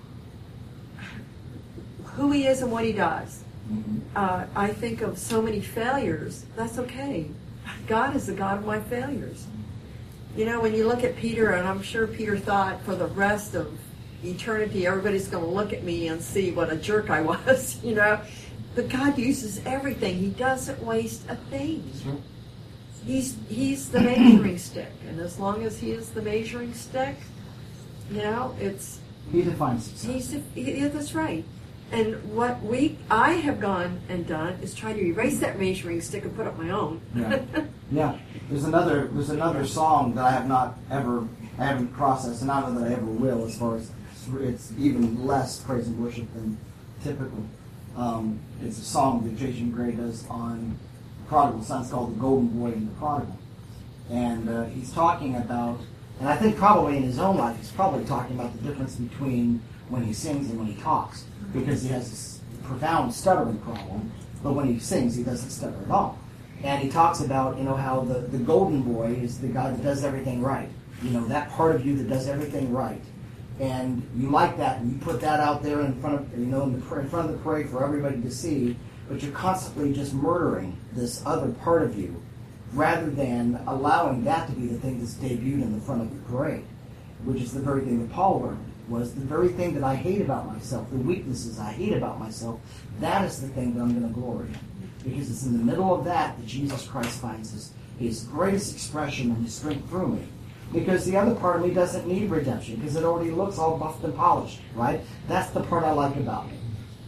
he is and what he does. I think of so many failures. That's okay. God is the God of my failures. When you look at Peter, and I'm sure Peter thought for the rest of eternity, everybody's going to look at me and see what a jerk I was, But God uses everything. He doesn't waste a thing. He's the measuring stick. And as long as he is the measuring stick, it's... He defines success. That's right. And what I have gone and done is try to erase that measuring stick and put up my own. Yeah. There's another song that I haven't processed, and I don't know that I ever will, as far as it's even less praise and worship than typical. It's a song that Jason Gray does on Prodigal Son. It's called The Golden Boy and the Prodigal. And he's talking about, and I think probably in his own life, he's probably talking about the difference between when he sings and when he talks, because he has this profound stuttering problem, but when he sings, he doesn't stutter at all. And he talks about, how the golden boy is the guy that does everything right. That part of you that does everything right. and you like that, and you put that out there in front of in front of the parade for everybody to see, but you're constantly just murdering this other part of you, rather than allowing that to be the thing that's debuted in the front of the parade, which is the very thing that Paul learned, was the very thing that I hate about myself, the weaknesses I hate about myself, that is the thing that I'm going to glory in. Because it's in the middle of that Jesus Christ finds his greatest expression and his strength through me. Because the other part of me doesn't need redemption, because it already looks all buffed and polished, right? That's the part I like about me.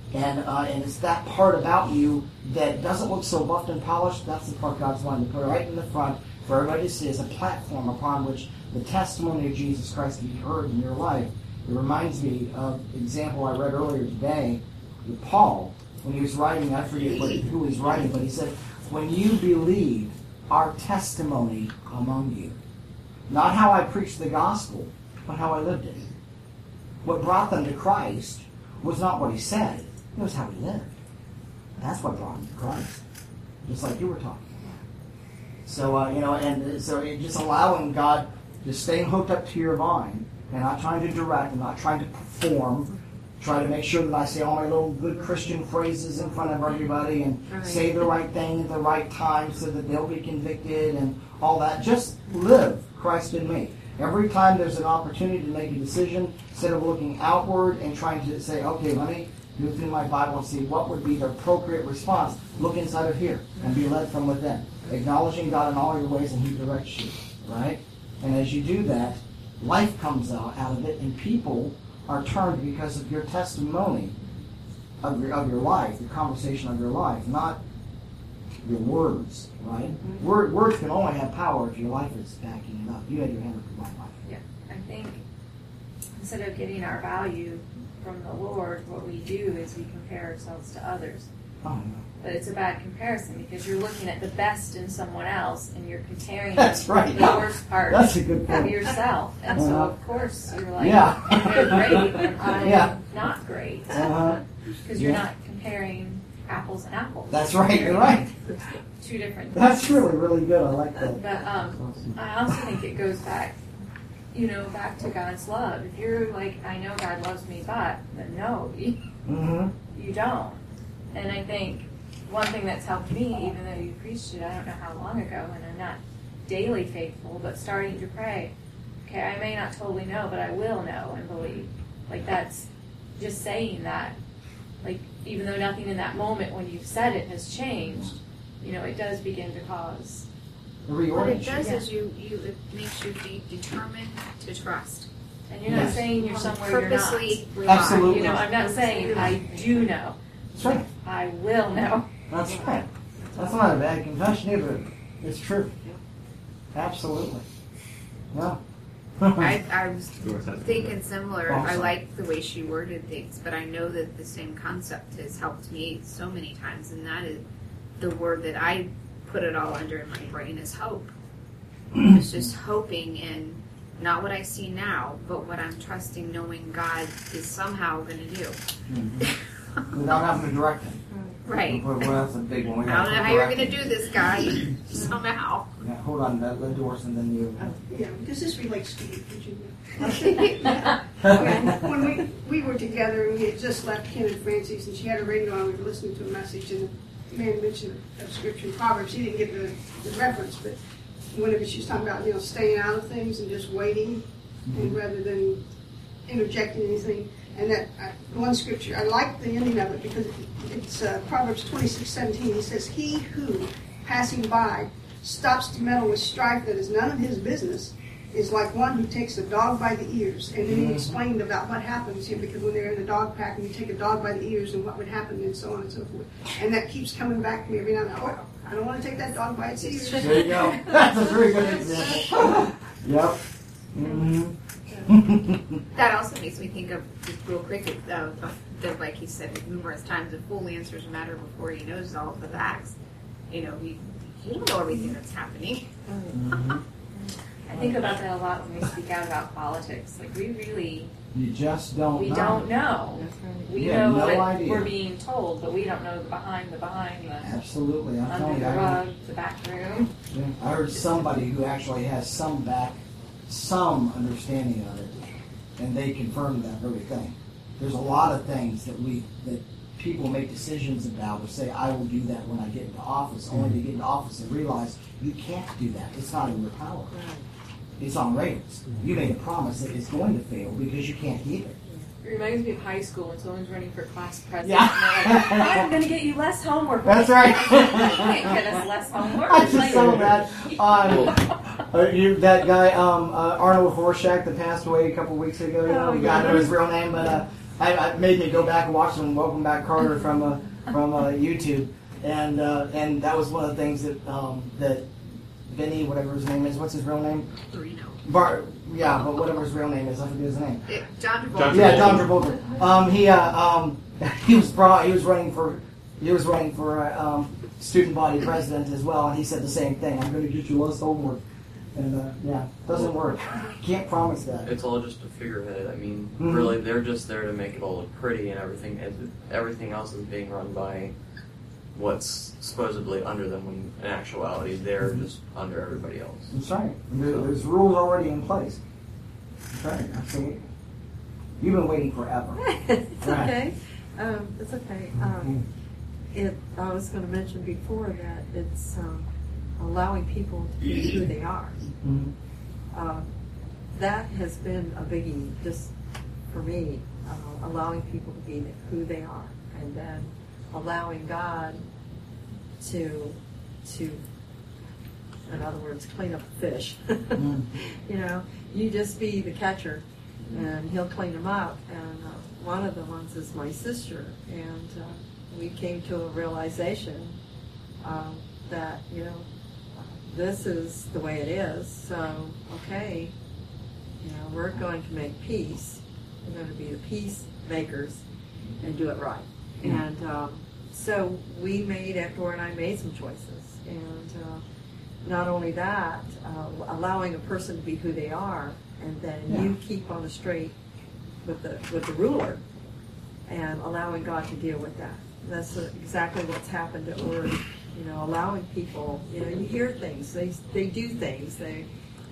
And it's that part about you that doesn't look so buffed and polished. That's the part God's wanting to put right in the front for everybody to see as a platform upon which the testimony of Jesus Christ can be heard in your life. It reminds me of an example I read earlier today with Paul when he was writing. I forget who he was writing, but he said, "When you believe our testimony among you." Not how I preached the gospel, but how I lived it. What brought them to Christ was not what he said, it was how he lived. That's what brought them to Christ. Just like you were talking about. So, so just allowing God to stay hooked up to your vine, and not trying to direct, and not trying to perform, try to make sure that I say all my little good Christian phrases in front of everybody, and say the right thing at the right time so that they'll be convicted, and all that. Just live Christ in me. Every time there's an opportunity to make a decision, instead of looking outward and trying to say, okay, let me go through my Bible and see what would be the appropriate response, look inside of here and be led from within. Acknowledging God in all your ways, and He directs you. Right? And as you do that, life comes out of it, and people are turned because of your testimony of your life, the conversation of your life, not your words, right? Words can only have power if your life is backing it up. You had your hand up in my life. Yeah, I think instead of getting our value from the Lord, what we do is we compare ourselves to others. Oh, no. But it's a bad comparison because you're looking at the best in someone else and you're comparing That's right. the worst part That's a good point. of yourself. And so, of course, you're like, Yeah. they're great and I'm Yeah. not great. Because you're Yeah. not comparing apples and apples. That's right. You're right. Two different things. That's really, really good. I like that. But I also think it goes back, back to God's love. If you're like, I know God loves me, but then no, you don't. And I think one thing that's helped me, even though you preached it, I don't know how long ago, and I'm not daily faithful, but starting to pray. Okay, I may not totally know, but I will know and believe. Like that's just saying that. Like even though nothing in that moment when you've said it has changed, it does begin to cause. What it does is it makes you be determined to trust. And you're not saying you're somewhere you're not. Purposely Absolutely. I'm not saying I do know. That's right. I will know. That's right. That's not a bad confession either. It's true. Absolutely. Yeah. I was thinking similar. Awesome. I like the way she worded things, but I know that the same concept has helped me so many times, and that is the word that I put it all under in my brain is hope. It's just hoping in not what I see now, but what I'm trusting, knowing God is somehow going to do. Without having to direct Him. Right. Well, that's a big one. I don't know how you're going to do this, God. Somehow. Yeah, hold on, let Doris and then you. Yeah, because this relates to you, Virginia. When we were together and we had just left Ken and Francie's, and she had a radio on, we were listening to a message, and the man mentioned a scripture in Proverbs. He didn't give the reference, but whenever she was talking about staying out of things and just waiting, and rather than interjecting anything. And that one scripture, I like the ending of it because it's Proverbs 26:17. He says, "He who, passing by, stops to meddle with strife that is none of his business is like one who takes a dog by the ears." And then he explained about what happens here, because when they're in the dog pack and you take a dog by the ears and what would happen and so on and so forth. And that keeps coming back to me every now and then. Oh, I don't want to take that dog by its ears. There you go. That's a very good example. Yep. That also makes me think of, just real quick, like he said numerous times, a fool answers a matter before he knows all of the facts. You don't know everything that's happening. I think about that a lot when we speak out about politics. Like You just don't know. We don't know. We have know no what idea. we're being told, but we don't know the behind, the Absolutely. I'm telling under you. the rug, the back room. Yeah, I heard somebody who actually has some understanding of it and they confirmed that very thing. There's a lot of things that people make decisions about or say, I will do that when I get into office, only to get into office and realize you can't do that. It's not in your power. It's on rails. You made a promise that it's going to fail because you can't keep it. It reminds me of high school when someone's running for class president. Yeah. And they're like, I'm going to get you less homework. That's right. You can't get us less homework. I just saw that on that guy Arnold Horshack that passed away a couple weeks ago. I know his real name, but I made me go back and watch some Welcome Back Carter from YouTube, and that was one of the things that that Vinny, whatever his name is, what's his real name? But whatever his real name is, I forget his name. John Travolta. Yeah, John Travolta. He was running for student body president as well, and he said the same thing. I'm going to get you less homework, and doesn't work. Can't promise that. It's all just a figurehead. I mean, really, they're just there to make it all look pretty, and everything else is being run by what's supposedly under them, when in actuality they're just under everybody else. That's right. There's rules already in place. That's right. Absolutely. You've been waiting forever. It's okay. It's okay. I was going to mention before that it's allowing people to be who they are. That has been a biggie just for me, allowing people to be who they are, and then allowing God to in other words, clean up the fish. You just be the catcher, and He'll clean them up. And one of the ones is my sister, and we came to a realization that this is the way it is. So okay, we're going to make peace. We're going to be the peacemakers and do it right. And so we Ecuador and I made some choices, and not only that, allowing a person to be who they are, and then you keep on the straight with the ruler, and allowing God to deal with that. That's exactly what's happened at work. Allowing people. You hear things. They do things. They,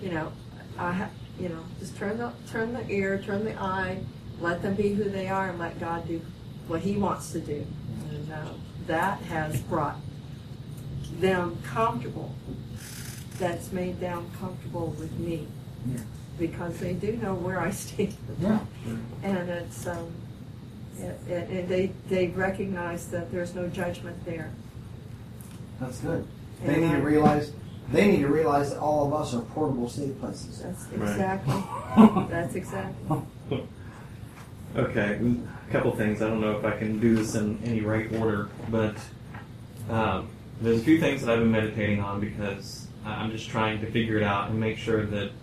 just turn the ear, turn the eye, let them be who they are, and let God do what He wants to do. And that has brought them comfortable. That's made them comfortable with me, because they do know where I stand. And it's and they recognize that there's no judgment there. That's good. They need to realize that all of us are portable safe places. That's exactly. That's exactly. Okay, a couple things. I don't know if I can do this in any right order, but there's a few things that I've been meditating on, because I'm just trying to figure it out and make sure that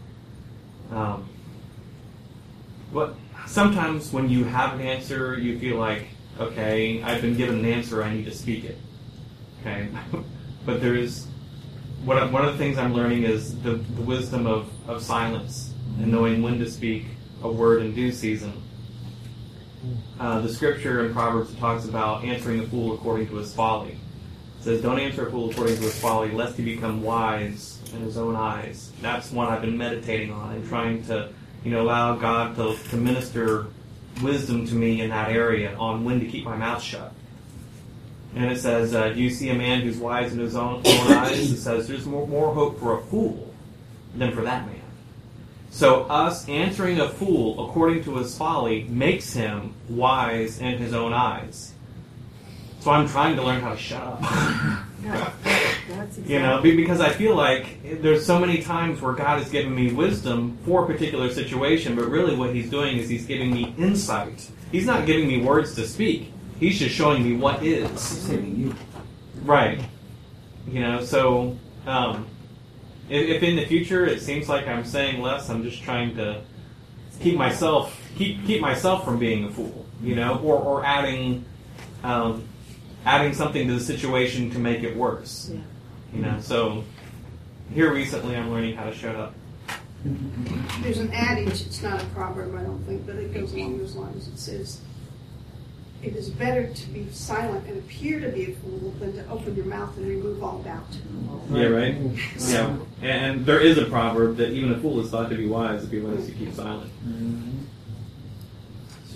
sometimes when you have an answer, you feel like, okay, I've been given an answer, I need to speak it. Okay, but there is one of the things I'm learning is the wisdom of silence and knowing when to speak a word in due season. The scripture in Proverbs talks about answering a fool according to his folly. It says, don't answer a fool according to his folly, lest he become wise in his own eyes. That's one I've been meditating on and trying to, allow God to minister wisdom to me in that area on when to keep my mouth shut. And it says, do you see a man who's wise in his own eyes? It says, there's more hope for a fool than for that man. So us answering a fool according to his folly makes him wise in his own eyes. So I'm trying to learn how to shut up. That's exactly. Because I feel like there's so many times where God has given me wisdom for a particular situation, but really what He's doing is He's giving me insight. He's not giving me words to speak. He's just showing me what is. He's saving you. Right. So if in the future it seems like I'm saying less, I'm just trying to keep myself from being a fool, or adding something to the situation to make it worse. So here recently I'm learning how to shut up. There's an adage, it's not a proverb, I don't think, but it goes along those lines. It says, it is better to be silent and appear to be a fool than to open your mouth and remove all doubt. Yeah, right? Yeah. And there is a proverb that even a fool is thought to be wise if he learns to keep silent.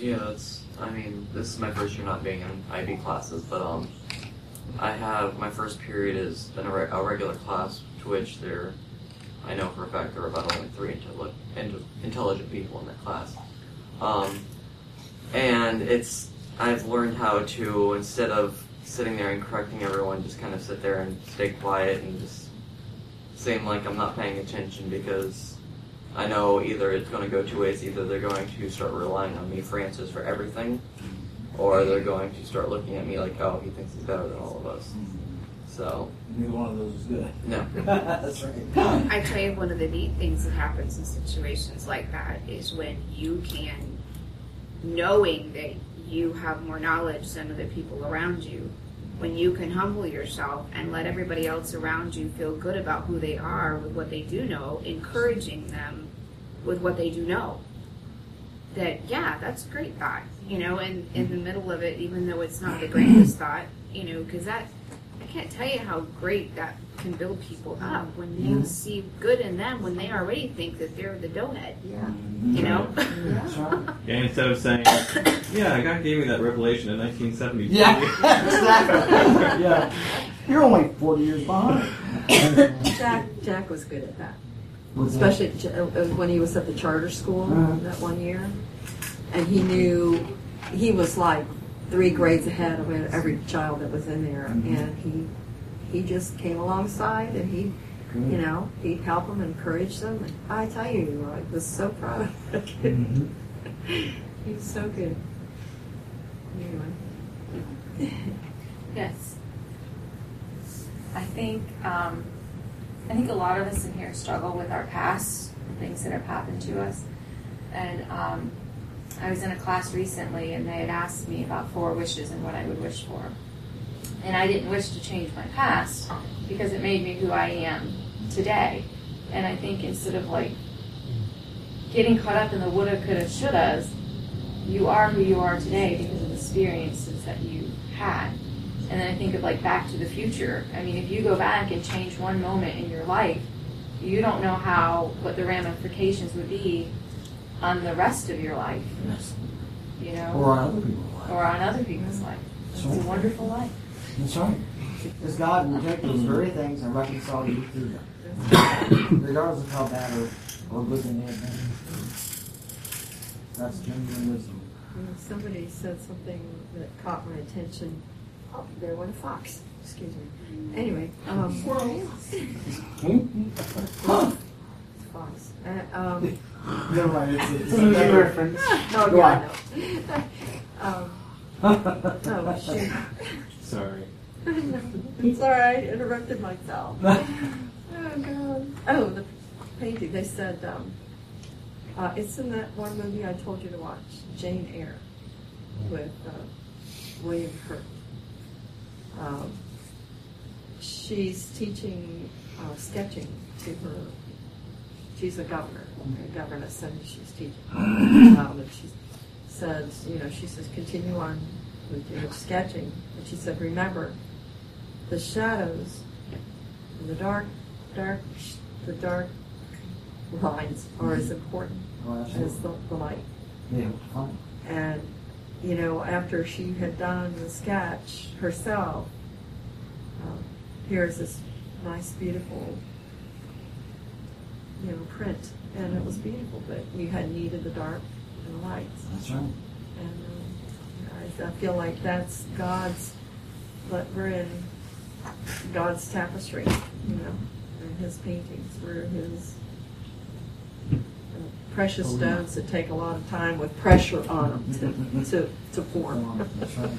Yeah, I mean, this is my first year not being in IB classes, but I have, my first period is a regular class, to which I know for a fact there are about only 3 intelligent people in that class. And I've learned how to, instead of sitting there and correcting everyone, just kind of sit there and stay quiet and just seem like I'm not paying attention, because I know either it's going to go 2 ways. Either they're going to start relying on me for answers for everything, or they're going to start looking at me like, oh, he thinks he's better than all of us. So neither one of those is good. No. That's right. I tell you, one of the neat things that happens in situations like that is when you can, knowing that you have more knowledge than other people around you, when you can humble yourself and let everybody else around you feel good about who they are with what they do know, encouraging them with what they do know. That, yeah, that's a great thought, and in the middle of it, even though it's not the greatest thought, because I can't tell you how great that can build people up when you see good in them when they already think that they're the doughhead. Yeah. That's right. Yeah, instead of saying, yeah, God gave me that revelation in 1972. Yeah, exactly. Yeah. You're only 40 years behind. Jack was good at that. What's Especially when he was at the charter school that one year. And he was like 3 grades ahead of every child that was in there. And he just came alongside and he'd help them, encourage them. And I tell you, I was so proud of that kid. He was so good. Anyway. Yes. I think a lot of us in here struggle with our past, the things that have happened to us. And I was in a class recently, and they had asked me about 4 wishes and what I would wish for. And I didn't wish to change my past because it made me who I am today. And I think instead of getting caught up in the woulda, coulda, shouldas, you are who you are today because of the experiences that you had. And then I think of Back to the Future. I mean, if you go back and change one moment in your life, you don't know what the ramifications would be on the rest of your life. Or on other people's life. Or on other people's life. It's a wonderful life. That's right. Because God will take those very things and reconcile you through them. Regardless of how bad or good they may have been. That's genuine wisdom. Somebody said something that caught my attention. Oh, there went a fox. Excuse me. Anyway, fox. Never mind. It's a reference. No, Go yeah, on. I know. Oh, shoot. Sorry. It's all right. Interrupted myself. Oh, God. Oh, the painting. They said it's in that one movie I told you to watch, Jane Eyre, with William Hurt. She's teaching sketching to her. She's a governess, and she's teaching. And she says, she says, continue on with your sketching. And she said, remember, the shadows and the dark lines are as important as the light. Yeah, fine. And, after she had done the sketch herself, here's this nice, beautiful, print. And it was beautiful, but you had needed the dark and the lights. That's right. And I feel like that's we're in God's tapestry, and His paintings. We're His precious stones that take a lot of time with pressure on them to form. That's right.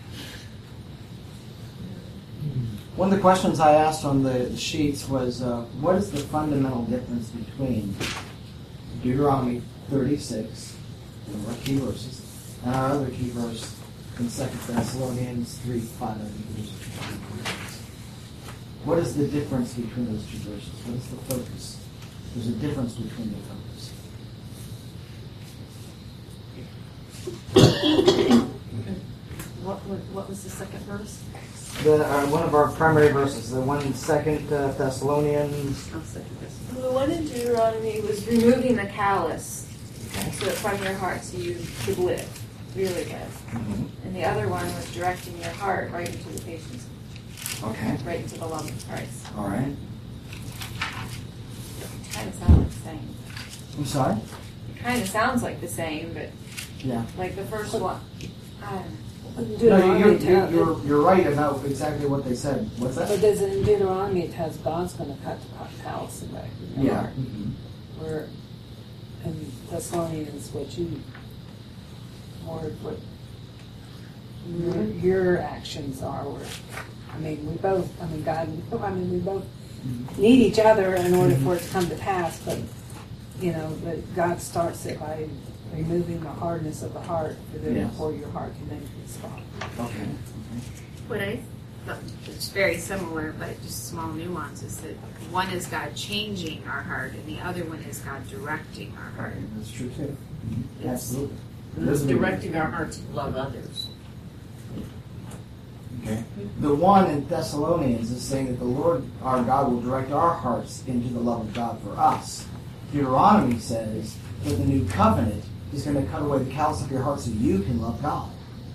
One of the questions I asked on the sheets was, what is the fundamental difference between Deuteronomy 36, one of our key verses, and our other key verse in 2 Thessalonians 3, 5, and 8. What is the difference between those 2 verses? What is the focus? There's a difference between the focus. What was the second verse? One of our primary verses, the one in 2 Thessalonians. Oh, 2 Thessalonians. The one in Deuteronomy was removing the callous so that from your hearts you could live. really good. Mhm. And the other one was directing your heart right into the patience, Okay. right into the love of Christ. All right. Kind of sounds like the same. I'm sorry? It kind of sounds like the same, but Yeah. like the first one. I don't know. No, Deuteronomy you're right about exactly what they said. What's that? But does it in Deuteronomy it has God's going to cut the palace away? Yeah. Where in Thessalonians, what you more what your actions are. Where I mean, we both. I mean, God. I mean, we both need each other in order for it to come to pass. But but God starts it by removing the hardness of the heart, for therefore your heart can then respond. Okay. What I thought it's very similar, but just small nuances. That one is God changing our heart, and the other one is God directing our heart. That's true too. Yes. Absolutely. It's directing our hearts to love others. Okay. The one in Thessalonians is saying that the Lord our God will direct our hearts into the love of God for us. Deuteronomy says that the new covenant is going to cut away the callous of your heart so you can love God.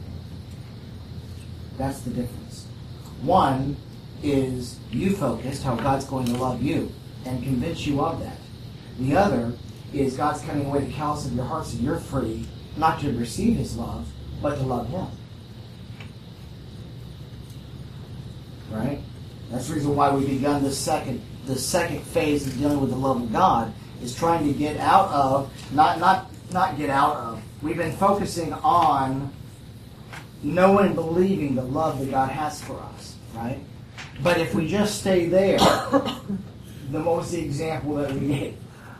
That's the difference. One is you focused, how God's going to love you and convince you of that. The other is God's cutting away the callous of your heart so you're free not to receive His love, but to love Him. Right? That's the reason why we've begun the second phase of dealing with the love of God, is trying to get out of, not get out of. We've been focusing on knowing and believing the love that God has for us, right? But if we just stay there, then what was the example that we gave?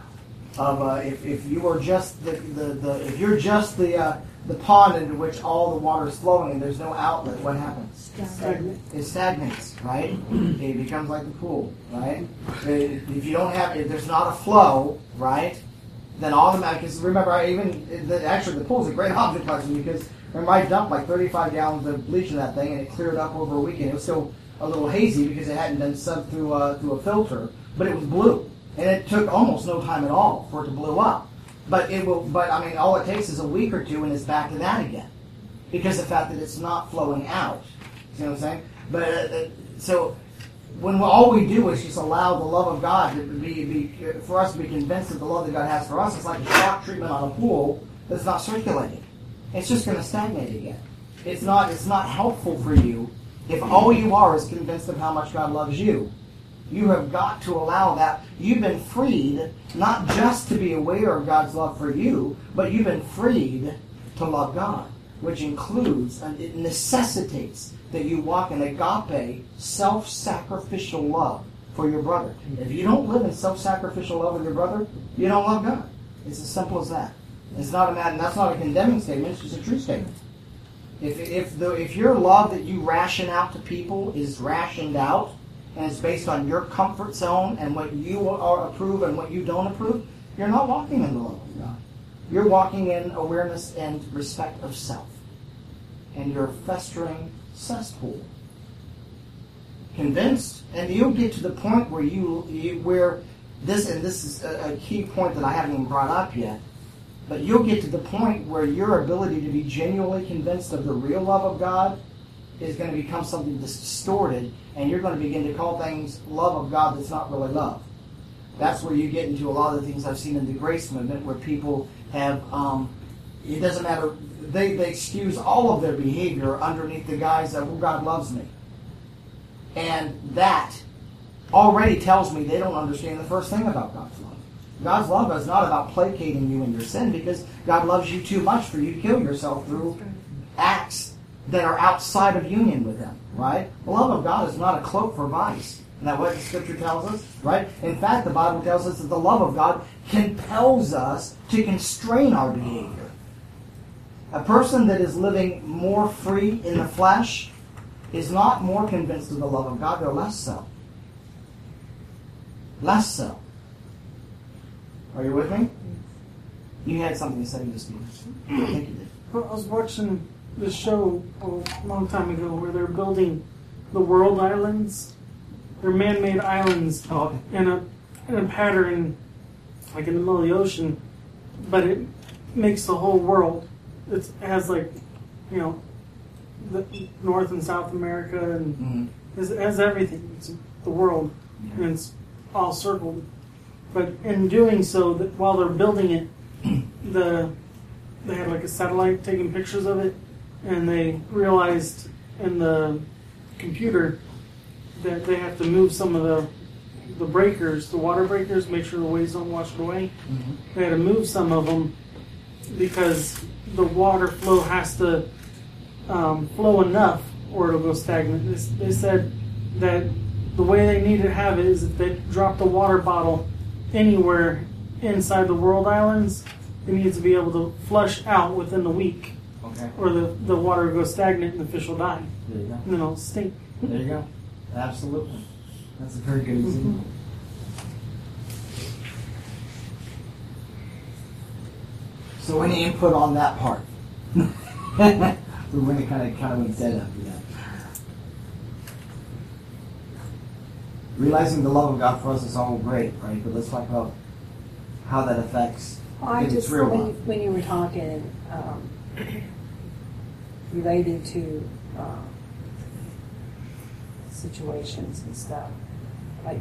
Of if you are just if you're just the pond into which all the water is flowing and there's no outlet, what happens? It stagnates, right? It becomes like the pool, right? If you don't have, if there's not a flow, right? Then automatically, remember, actually the pool is a great object lesson because remember I dumped like 35 gallons of bleach in that thing and it cleared up over a weekend. It was still a little hazy because it hadn't been subbed through a filter, but it was blue. And it took almost no time at all for it to blow up. But all it takes is a week or two and it's back to that again. Because of the fact that it's not flowing out. You know what I'm saying? But so when all we do is just allow the love of God to be for us to be convinced of the love that God has for us, it's like a shock treatment on a pool that's not circulating. It's just going to stagnate again. It's not helpful for you if all you are is convinced of how much God loves you. You have got to allow that. You've been freed not just to be aware of God's love for you, but you've been freed to love God, which includes and it necessitates that you walk in agape, self-sacrificial love for your brother. If you don't live in self-sacrificial love with your brother, you don't love God. It's as simple as that. It's not and that's not a condemning statement. It's just a true statement. If your love that you ration out to people is rationed out, and it's based on your comfort zone and what you approve and what you don't approve, you're not walking in the love of God. You're walking in awareness and respect of self. And you're a festering cesspool. Convinced, and you'll get to the point where this is a key point that I haven't even brought up yet, but you'll get to the point where your ability to be genuinely convinced of the real love of God is going to become something distorted, and you're going to begin to call things love of God that's not really love. That's where you get into a lot of the things I've seen in the grace movement, where people have, it doesn't matter, they excuse all of their behavior underneath the guise that, well, God loves me. And that already tells me they don't understand the first thing about God's love. God's love is not about placating you in your sin, because God loves you too much for you to kill yourself through acts that are outside of union with Him, right? The love of God is not a cloak for vice. Isn't that what the Scripture tells us, right? In fact, the Bible tells us that the love of God compels us to constrain our behavior. A person that is living more free in the flesh is not more convinced of the love of God, they're less so. Less so. Are you with me? You had something to say this morning. I think you did. I was watching this show a long time ago where they're building the world islands. They're man-made islands in a pattern like in the middle of the ocean, but it makes the whole world. it has like, you know, the North and South America, and it has everything. It's the world, and it's all circled. But in doing so, that while they're building it, they had like a satellite taking pictures of it, and they realized in the computer that they have to move some of the breakers, the water breakers, make sure the waves don't wash it away. They had to move some of them because the water flow has to flow enough or it'll go stagnant. They said that the way they need to have it is if they drop the water bottle anywhere inside the world islands, it needs to be able to flush out within a week. Okay. Or the water will go stagnant and the fish will die. There you go. And then it'll stink. There you go. Absolutely. That's a very good example. So any input on that part? We went kind of went dead after that. Realizing the love of God for us is all great, right? But let's talk about how that affects its real love. When you were talking related to situations and stuff, like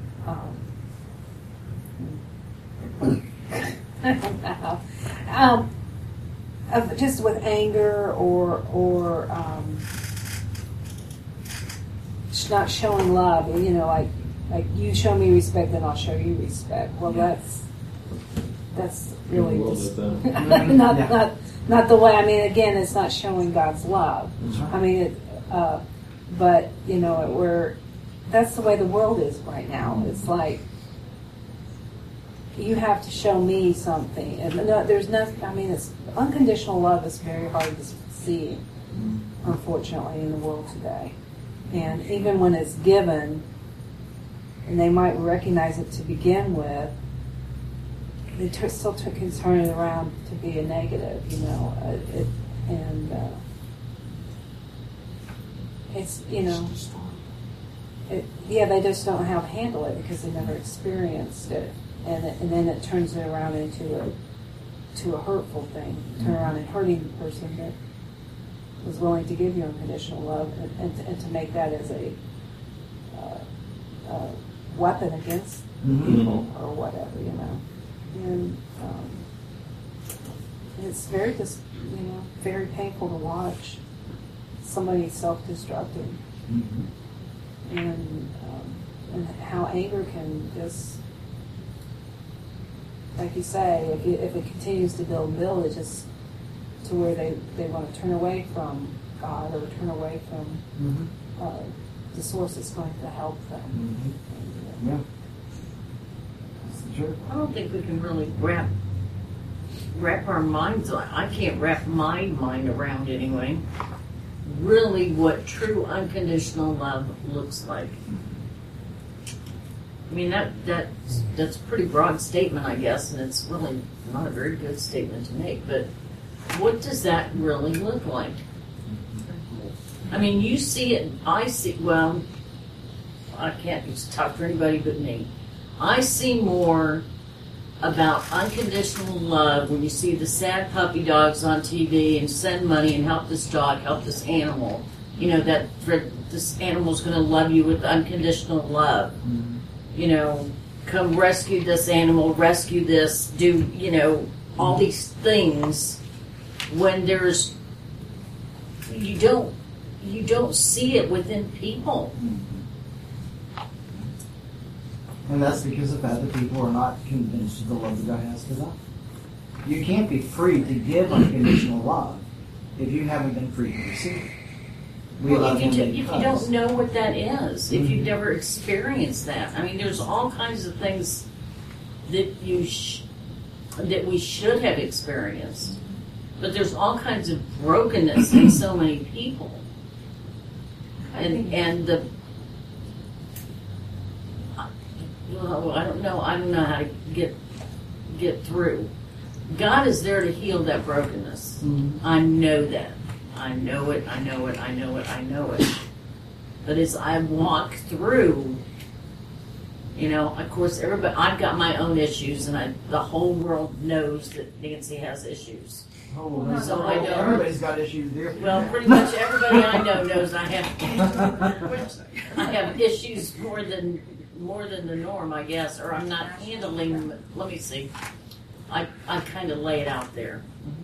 I don't know, just with anger or not showing love, you know, like you show me respect, then I'll show you respect. Well, that's really just not the way. I mean, again, it's not showing God's love. I mean, but you know, that's the way the world is right now. It's like you have to show me something, and there's nothing. I mean, it's unconditional love is very hard to see, unfortunately, in the world today. And even when it's given, and they might recognize it to begin with, they still can turn it around to be a negative, you know. It's, you know, they just don't know how to handle it because they never experienced it, and then it turns it around into a hurtful thing, turn around and hurting the person that was willing to give you unconditional love, and to make that as a weapon against people or whatever, you know. And it's very very painful to watch somebody self-destructing, and how anger can just, like you say, if it continues to build, it just to where they want to turn away from God or turn away from the source that's going to help them. Yeah. That's the truth. I don't think we can really wrap our minds on. I can't wrap my mind around anyway. Really, what true unconditional love looks like. I mean, that's a pretty broad statement, I guess, and it's really not a very good statement to make. But what does that really look like? I mean, you see it. I see. Well, I can't just talk for anybody but me. I see more about unconditional love when you see the sad puppy dogs on TV and send money and help this dog, help this animal. You know, that this animal's going to love you with unconditional love. You know, come rescue this animal, rescue this, do, you know, all these things when you don't see it within people. And that's because of that the people are not convinced of the love that God has for them. You can't be free to give unconditional love if you haven't been free to receive it. If you don't know what that is, if you've never experienced that, I mean, there's all kinds of things that that we should have experienced, but there's all kinds of brokenness in so many people, and the I don't know how to get through. God is there to heal that brokenness. I know that. I know it. But as I walk through, you know, of course, I've got my own issues, and the whole world knows that Nancy has issues. Oh, Well, so I know. everybody's got issues there. Well, pretty much everybody I know knows I have issues more than the norm, I guess, or I'm not handling them. Let me see. I kind of lay it out there,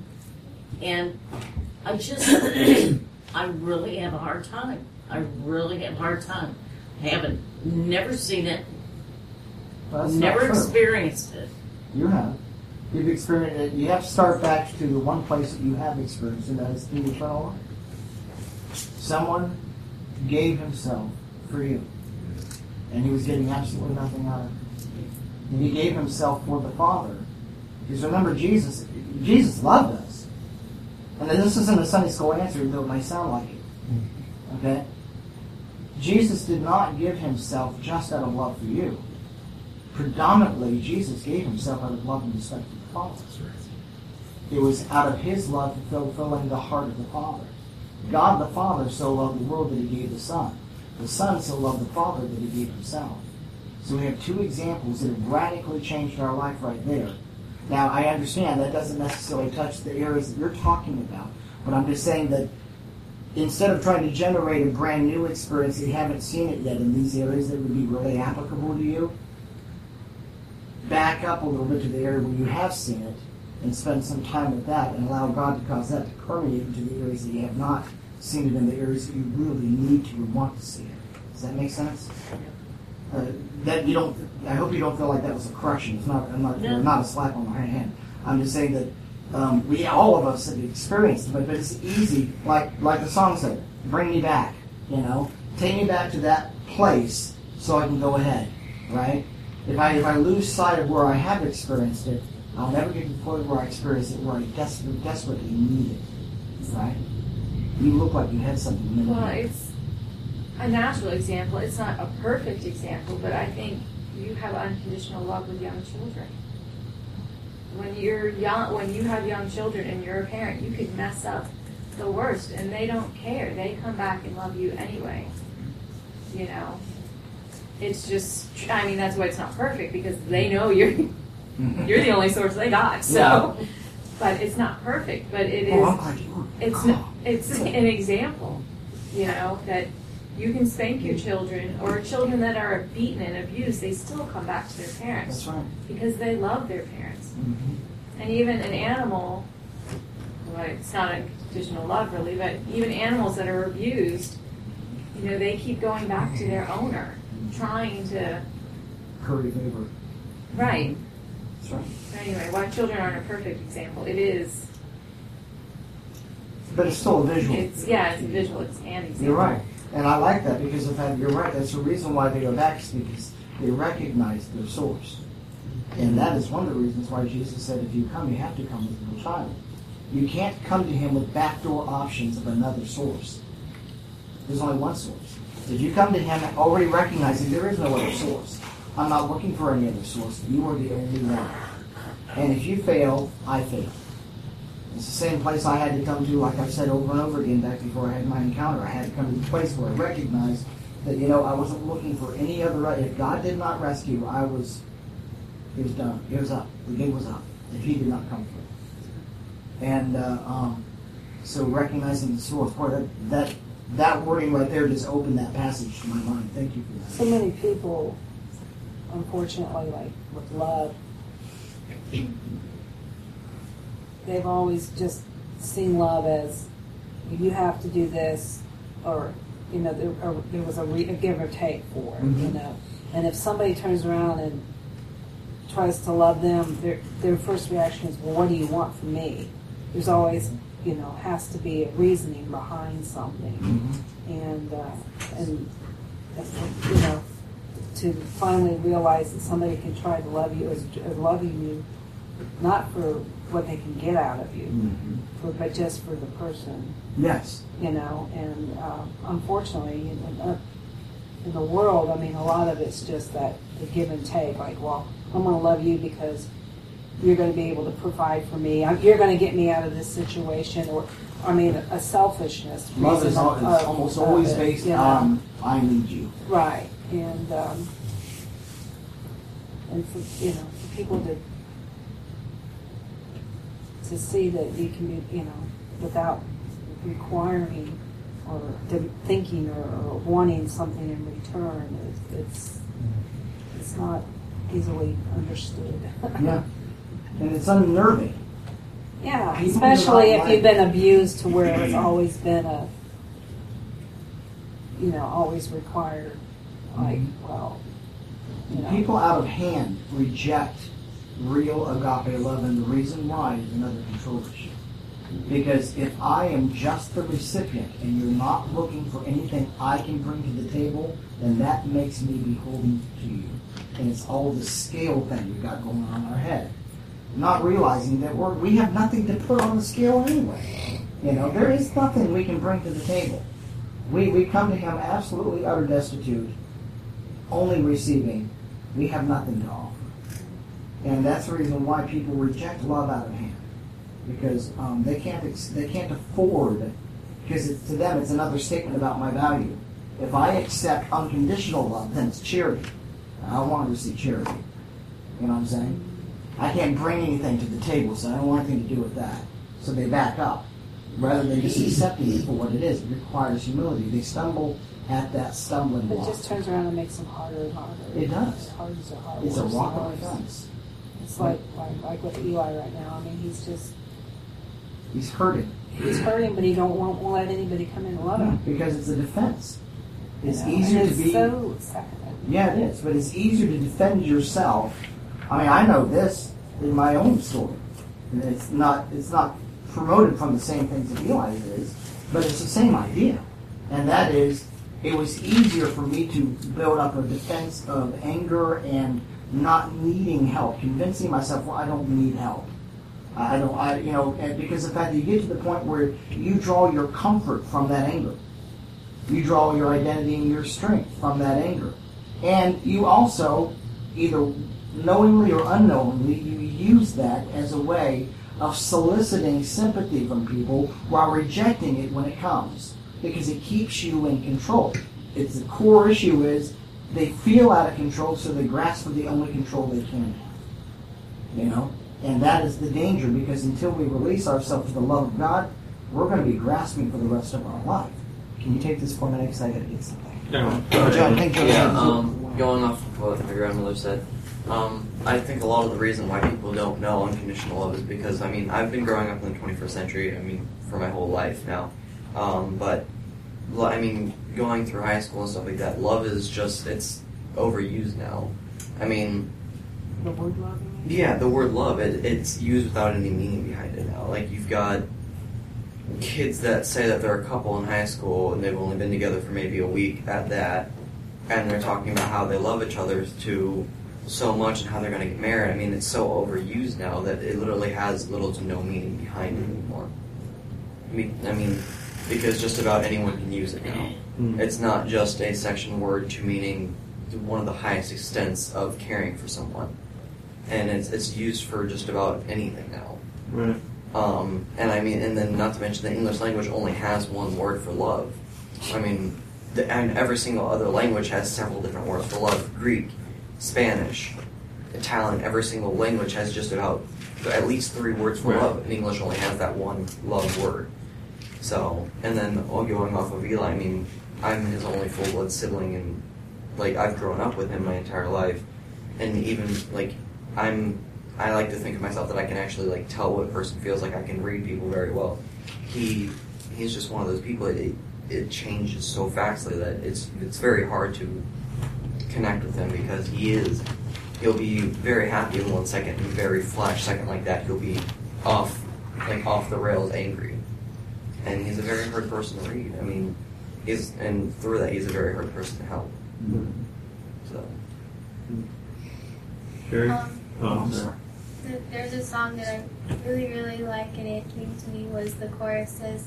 and I just I really have a hard time. I really have a hard time. Never seen it, Well, that's never not true. experienced it. You have. You've experienced it. You have to start back to the one place that you have experienced, and that is through eternal life. Someone gave himself for you, and he was getting absolutely nothing out of it. And he gave himself for the Father. Because remember, Jesus loved us. And this isn't a Sunday school answer, though it might sound like it. Okay? Jesus did not give himself just out of love for you. Predominantly, Jesus gave himself out of love and respect for the Father. It was out of his love fulfilling the heart of the Father. God the Father so loved the world that he gave the Son. The Son so loved the Father that he gave himself. So we have two examples that have radically changed our life right there. Now, I understand that doesn't necessarily touch the areas that you're talking about, but I'm just saying that instead of trying to generate a brand new experience that you haven't seen it yet in these areas that would be really applicable to you, back up a little bit to the area where you have seen it and spend some time with that and allow God to cause that to permeate into the areas that you have not seen it in the areas that you really need to and want to see it. Does that make sense? That you don't. I hope you don't feel like that was a correction. It's not. Not a slap on my hand. I'm just saying that we all of us have experienced it, but it's easy. Like the song said, "Bring me back." You know, take me back to that place so I can go ahead. Right? If I lose sight of where I have experienced it, I'll never get to the point where I experience it where I desperately need it. Right? You look like you had something. Well, it's a natural example. It's not a perfect example, but I think you have unconditional love with young children. When you have young children and you're a parent, you could mess up the worst, and they don't care. They come back and love you anyway. You know, it's just. I mean, that's why it's not perfect, because they know you're the only source they got. So, Yeah. But it's not perfect. But it is. Oh, I'm glad you were. It's an example. You know that. You can spank your children, or children that are beaten and abused, they still come back to their parents. That's right. Because they love their parents. Mm-hmm. And even an animal, well, it's not unconditional love really, but even animals that are abused, you know, they keep going back to their owner, trying to... Curry favor. Right. That's right. So anyway, while children aren't a perfect example, it is... But it's still a visual. It's a visual. It's an example. You're right. And I like that because of that. You're right. That's the reason why they go back, is because they recognize their source. And that is one of the reasons why Jesus said, if you come, you have to come with your child. You can't come to him with backdoor options of another source. There's only one source. If you come to him already recognizing there is no other source, I'm not looking for any other source. You are the only one. And if you fail, I fail. It's the same place I had to come to, like I've said over and over again back before I had my encounter. I had to come to the place where I recognized that, you know, I wasn't looking for any other... If God did not rescue, it was done. It was up. The game was up. If he did not come through. And so recognizing the source, boy, that wording right there just opened that passage to my mind. Thank you for that. So many people, unfortunately, like with love, they've always just seen love as you have to do this, or you know, there was a give or take for it, you know. And if somebody turns around and tries to love them, their first reaction is, well, what do you want from me? There's always, you know, has to be a reasoning behind something, and you know, to finally realize that somebody can try to love you as loving you, not for what they can get out of you, but just for the person. Yes. You know, and unfortunately, in the world, I mean, a lot of it's just that the give and take. Like, well, I'm going to love you because you're going to be able to provide for me. You're going to get me out of this situation, or I mean, a selfishness. Love is almost always based on I need you. Right, and for, you know, for people to to see that you can be, without requiring or thinking or wanting something in return, it's not easily understood. Yeah. And it's unnerving. Yeah, People especially do not if like- you've been abused to where it's always been always required, like, well, People out of hand reject real agape love, and the reason why is another control issue. Because if I am just the recipient and you're not looking for anything I can bring to the table, then that makes me beholden to you. And it's all the scale thing we've got going on in our head. Not realizing that we have nothing to put on the scale anyway. There is nothing we can bring to the table. We come to Him absolutely utter destitute, only receiving. We have nothing to offer. And that's the reason why people reject love out of hand. Because they can't afford, because to them it's another statement about my value. If I accept unconditional love, then it's charity. I don't want to receive charity. You know what I'm saying? I can't bring anything to the table, so I don't want anything to do with that. So they back up. Rather than just accepting it for what it is, it requires humility. They stumble at that stumbling it block. just turns around and makes them harder and harder. It does. It hardens their heart. It's a worse rock and of worse. offense. It's like with Eli right now. I mean, He's hurting. he's hurting, but he won't let anybody come in and love him. Because it's a defense. It's And easier to it's be... so sacrament. Yeah, it is. But it's easier to defend yourself. I mean, I know this in my own story. And it's not promoted from the same things that Eli is, but it's the same idea. And that is, it was easier for me to build up a defense of anger and not needing help, convincing myself, well, I don't need help. And because the fact that you get to the point where you draw your comfort from that anger. You draw your identity and your strength from that anger. And you also, either knowingly or unknowingly, you use that as a way of soliciting sympathy from people while rejecting it when it comes. Because it keeps you in control. It's the core issue is they feel out of control, so they grasp for the only control they can have. And that is the danger, because until we release ourselves to the love of God, we're going to be grasping for the rest of our life. Can you take this for a minute? Because I got to get something. John, thank you. Going off of what my grandmother said, I think a lot of the reason why people don't know unconditional love is because, I've been growing up in the 21st century, for my whole life now. But going through high school and stuff like that, love is just, it's overused now. The word love? Yeah, the word love, it's used without any meaning behind it now. Like, you've got kids that say that they're a couple in high school and they've only been together for maybe a week at that, and they're talking about how they love each other so much and how they're going to get married. It's so overused now that it literally has little to no meaning behind it anymore. Because just about anyone can use it now. It's not just a section word to meaning one of the highest extents of caring for someone. And it's used for just about anything now. Right. And then not to mention the English language only has one word for love. And every single other language has several different words for love. Greek, Spanish, Italian, every single language has just about at least 3 words for love. And English only has that one love word. So, and then going off of Eli, I'm his only full-blood sibling, and I've grown up with him my entire life. And even I like to think of myself that I can actually tell what a person feels. I can read people very well. He's just one of those people. It changes so fastly that it's very hard to connect with him, because he'll be very happy in 1 second and very flash second like that he'll be off the rails angry, and he's a very hard person to read. And through that he's a very hard person to help. So. Sherry? There's a song that I really, really like, and it came to me was the chorus says,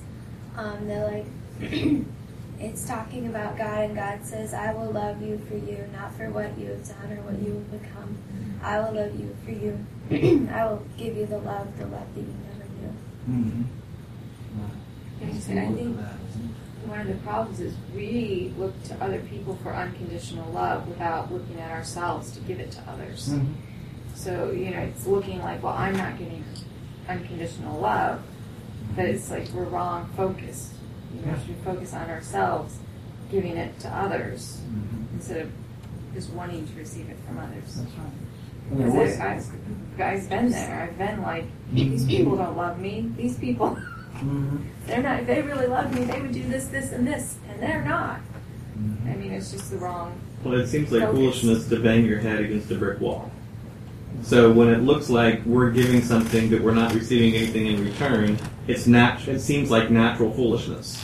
it's talking about God, and God says, I will love you for you, not for what you have done or what you have become. I will love you for you. I will give you the love that you never knew. And I think one of the problems is we look to other people for unconditional love without looking at ourselves to give it to others. So, it's looking like, well, I'm not getting unconditional love, but it's like we're wrong focused. You know, we should focus on ourselves, giving it to others instead of just wanting to receive it from others. That's right. Because I've been there. I've been like, these people don't love me. These people, they're not. If they really loved me, they would do this, this, and this, and they're not. I mean, it's just the wrong. Well, it seems like focus. foolishness to bang your head against a brick wall. So when it looks like we're giving something but we're not receiving anything in return, it seems like natural foolishness.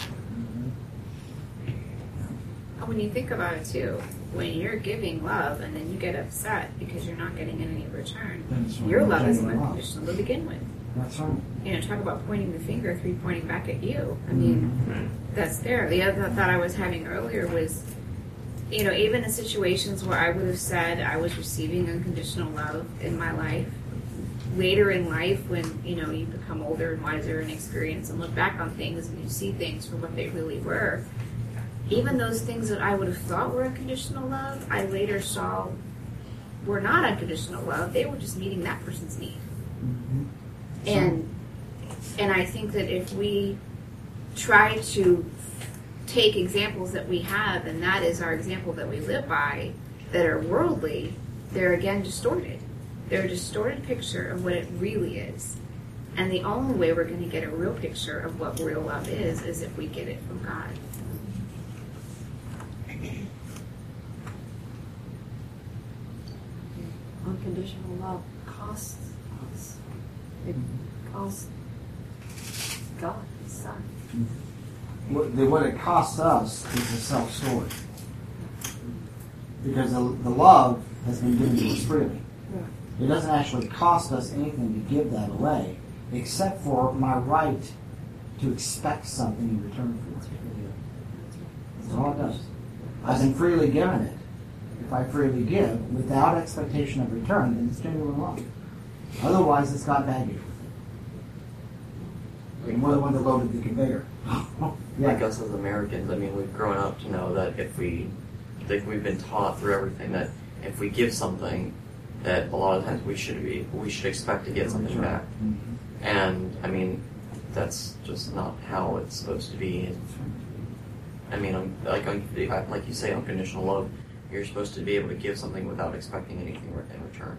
When you think about it too, when you're giving love and then you get upset because you're not getting any return, your love is unconditional to begin with. That's right. You know, talk about pointing the finger, 3 pointing back at you. I mean, that's there. The other thought I was having earlier was, you know, even in situations where I would have said I was receiving unconditional love in my life, later in life when, you know, you become older and wiser and experienced and look back on things and you see things for what they really were, even those things that I would have thought were unconditional love, I later saw were not unconditional love. They were just meeting that person's need. And I think that if we try to take examples that we have, and that is our example that we live by, that are worldly, they're again distorted. They're a distorted picture of what it really is. And the only way we're going to get a real picture of what real love is if we get it from God. Unconditional love costs us. It costs God, His Son. What it costs us is the self-story. Because the love has been given to us freely. It doesn't actually cost us anything to give that away, except for my right to expect something in return for it. That's all it does. I've been freely given it. If I freely give without expectation of return, then it's genuine love. Otherwise, it's got baggage with it. And we're the one that loaded the conveyor. Like us as Americans, I mean, we've grown up to know that if we've been taught through everything that if we give something, that a lot of times we should expect to get something back. And I mean, that's just not how it's supposed to be. I mean, like you say, unconditional love. You're supposed to be able to give something without expecting anything in return.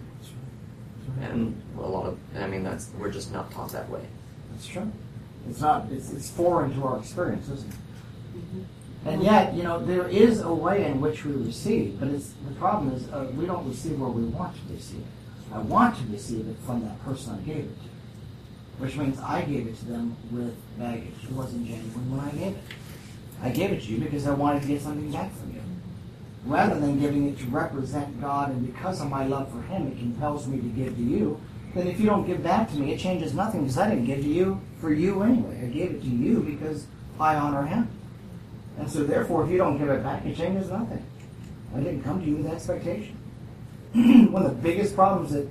And we're just not taught that way. That's true. It's not. It's foreign to our experience, isn't it? And yet, you know, there is a way in which we receive, but the problem is we don't receive where we want to receive. I want to receive it from that person I gave it to, which means I gave it to them with baggage. It wasn't genuine when I gave it. I gave it to you because I wanted to get something back from you. Rather than giving it to represent God, and because of my love for Him, it compels me to give to you, then if you don't give back to me, it changes nothing because I didn't give to you for you anyway. I gave it to you because I honor Him. And so therefore, if you don't give it back, it changes nothing. I didn't come to you with expectation. One of the biggest problems that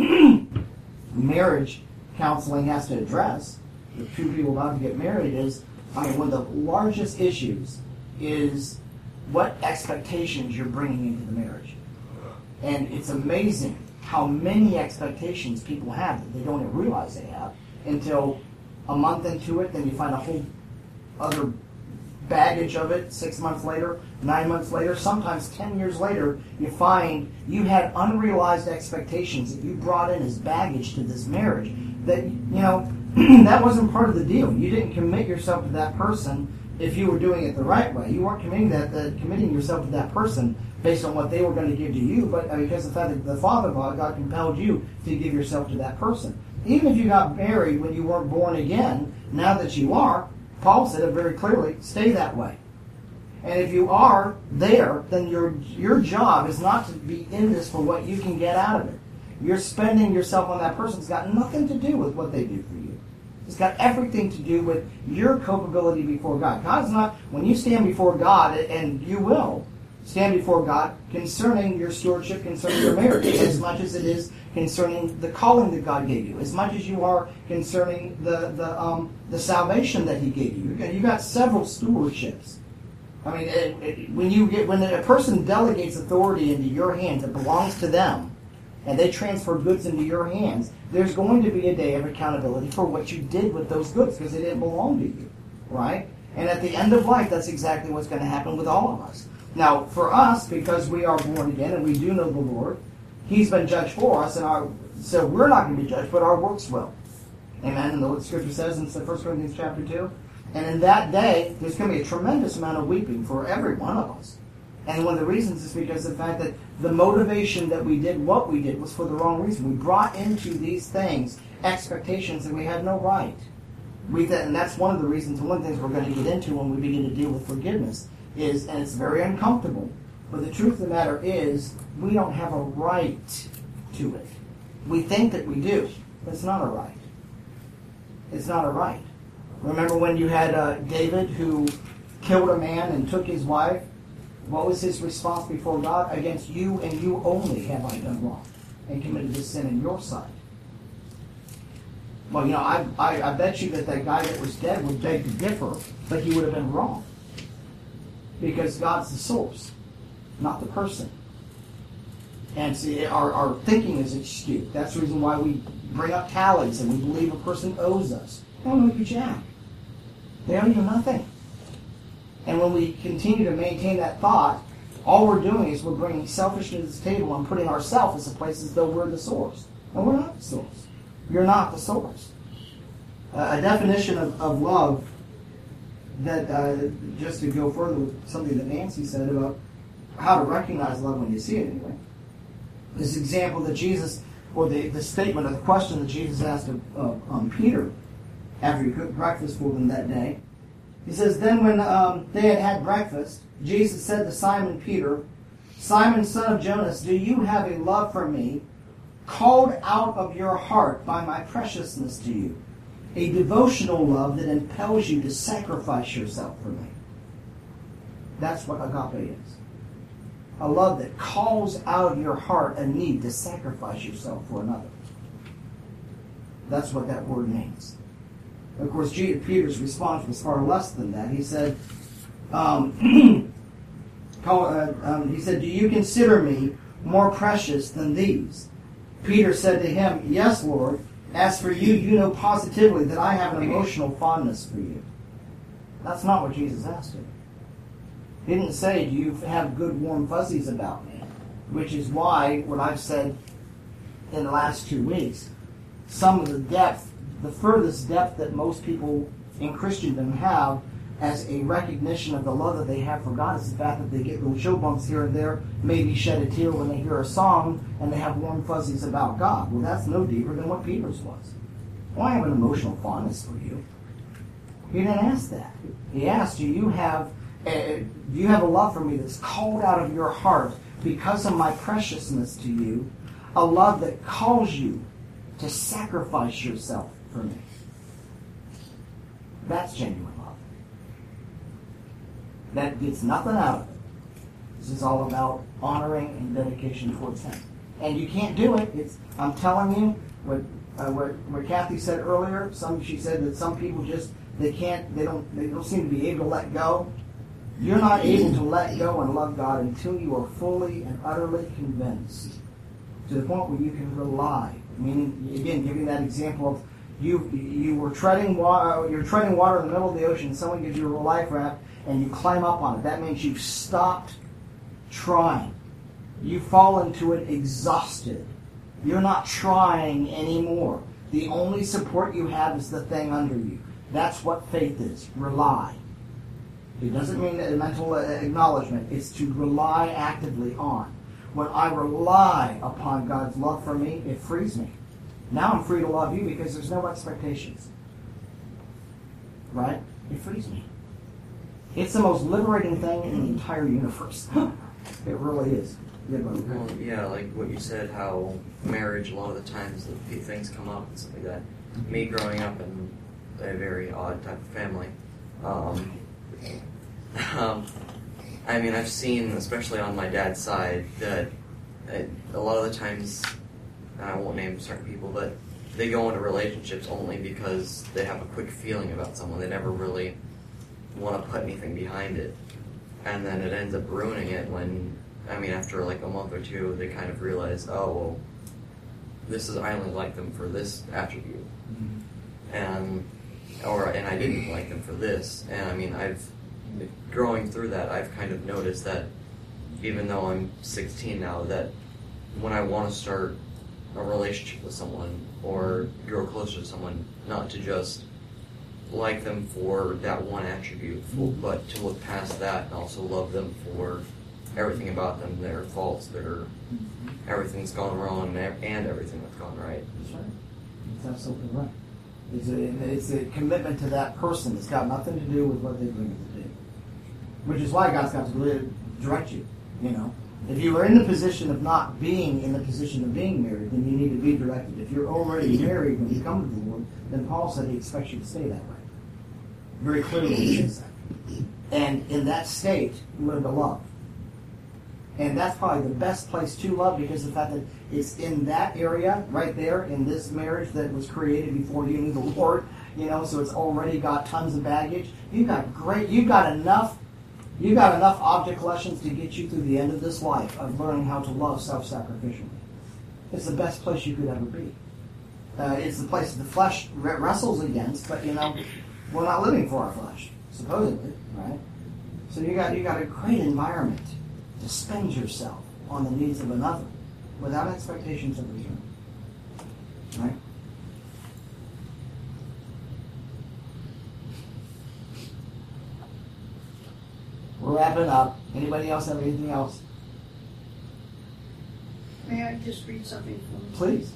marriage counseling has to address with two people about to get married is, one of the largest issues is what expectations you're bringing into the marriage. And it's amazing how many expectations people have that they don't even realize they have until a month into it, then you find a whole other baggage of it 6 months later, 9 months later, sometimes 10 years later, you find you had unrealized expectations that you brought in as baggage to this marriage that, that wasn't part of the deal. You didn't commit yourself to that person if you were doing it the right way. You weren't committing yourself to that person based on what they were going to give to you, but because of the fact that the Father of God compelled you to give yourself to that person. Even if you got married when you weren't born again, now that you are, Paul said it very clearly, stay that way. And if you are there, then your job is not to be in this for what you can get out of it. You're spending yourself on that person. It's got nothing to do with what they do for you. It's got everything to do with your culpability before God. God's not, when you stand before God, and you will stand before God concerning your stewardship, concerning your marriage, as much as it is concerning the calling that God gave you, as much as you are concerning the salvation that He gave you. You got several stewardships. When a person delegates authority into your hands that belongs to them, and they transfer goods into your hands, there's going to be a day of accountability for what you did with those goods because they didn't belong to you, right? And at the end of life, that's exactly what's going to happen with all of us. Now, for us, because we are born again and we do know the Lord, He's been judged for us, so we're not going to be judged, but our works will. Amen? And the Scripture says in 1 Corinthians chapter 2, and in that day, there's going to be a tremendous amount of weeping for every one of us. And one of the reasons is because of the fact that the motivation that we did what we did was for the wrong reason. We brought into these things expectations that we had no right. And that's one of the reasons, one of the things we're going to get into when we begin to deal with forgiveness is, and it's very uncomfortable, but the truth of the matter is, we don't have a right to it. We think that we do, but it's not a right. It's not a right. Remember when you had David who killed a man and took his wife? What was his response before God? Against you and you only have I done wrong and committed this sin in your sight. Well, I bet you that guy that was dead would beg to differ, but he would have been wrong. Because God's the source, not the person. And see, our thinking is skewed. That's the reason why we bring up tallies and we believe a person owes us. They don't owe you jack. They owe you nothing. And when we continue to maintain that thought, all we're doing is we're bringing selfishness to the table and putting ourselves as a place as though we're the source. And we're not the source. You're not the source. A definition of love that, just to go further with something that Nancy said about how to recognize love when you see it anyway. This example that Jesus, or the statement or the question that Jesus asked of Peter after he cooked breakfast for them that day. He says, then when they had had breakfast, Jesus said to Simon Peter, Simon, son of Jonas, do you have a love for me called out of your heart by my preciousness to you? A devotional love that impels you to sacrifice yourself for me. That's what agape is. A love that calls out of your heart a need to sacrifice yourself for another. That's what that word means. Of course, Peter's response was far less than that. He said, do you consider me more precious than these? Peter said to him, yes, Lord. As for you, you know positively that I have an emotional fondness for you. That's not what Jesus asked him. He didn't say, do you have good warm fuzzies about me? Which is why, what I've said in the last 2 weeks, some of the depth, the furthest depth that most people in Christendom have as a recognition of the love that they have for God is the fact that they get little chill bumps here and there, maybe shed a tear when they hear a song, and they have warm fuzzies about God. Well, that's no deeper than what Peter's was. Well, I have an emotional fondness for you. He didn't ask that. He asked, do you have a love for me that's called out of your heart because of my preciousness to you, a love that calls you to sacrifice yourself for me? That's genuine love. That gets nothing out of it. This is all about honoring and dedication towards Him. And you can't do it. I'm telling you, what Kathy said earlier, she said that some people just, they don't seem to be able to let go. You're not able to let go and love God until you are fully and utterly convinced, to the point where you can rely. Meaning, again, giving that example of you were treading water, you're treading water in the middle of the ocean, someone gives you a life raft, and you climb up on it. That means you've stopped trying. You fall into it exhausted. You're not trying anymore. The only support you have is the thing under you. That's what faith is. Rely. It doesn't mean a mental acknowledgement. It's to rely actively on. When I rely upon God's love for me, it frees me. Now I'm free to love you because there's no expectations. Right? It frees me. It's the most liberating thing in the entire universe. It really is. Well, yeah, like what you said, how marriage, a lot of the times things come up and stuff like that. Me growing up in a very odd type of family, I mean, I've seen, especially on my dad's side, that a lot of the times, I won't name certain people, but they go into relationships only because they have a quick feeling about someone. They never really want to put anything behind it. And then it ends up ruining it when, I mean, after like a month or two, they kind of realize, oh, well, I only like them for this attribute, and I didn't like them for this. And I mean, growing through that, I've kind of noticed that even though I'm 16 now, that when I want to start a relationship with someone or grow closer to someone, not to just like them for that one attribute, but to look past that and also love them for everything about them, their faults, everything that's gone wrong and everything that's gone right. That's right. That's absolutely right. It's a commitment to that person. It's got nothing to do with what they bring to the table. Which is why God's got to really direct you. You know, if you are in the position of not being in the position of being married, then you need to be directed. If you're already married when you come to the Lord, then Paul said he expects you to stay that way. Very clearly he says that. And in that state, you learn to love. And that's probably the best place to love, because of the fact that it's in that area, right there, in this marriage that was created before you knew the Lord, you know, so it's already got tons of baggage. You've got enough object lessons to get you through the end of this life of learning how to love self-sacrificially. It's the best place you could ever be. It's the place that the flesh wrestles against, but, you know, we're not living for our flesh, supposedly, right? So you got a great environment to spend yourself on the needs of another without expectations of return. Right? We're wrapping up. Anybody else have anything else? May I just read something from Please.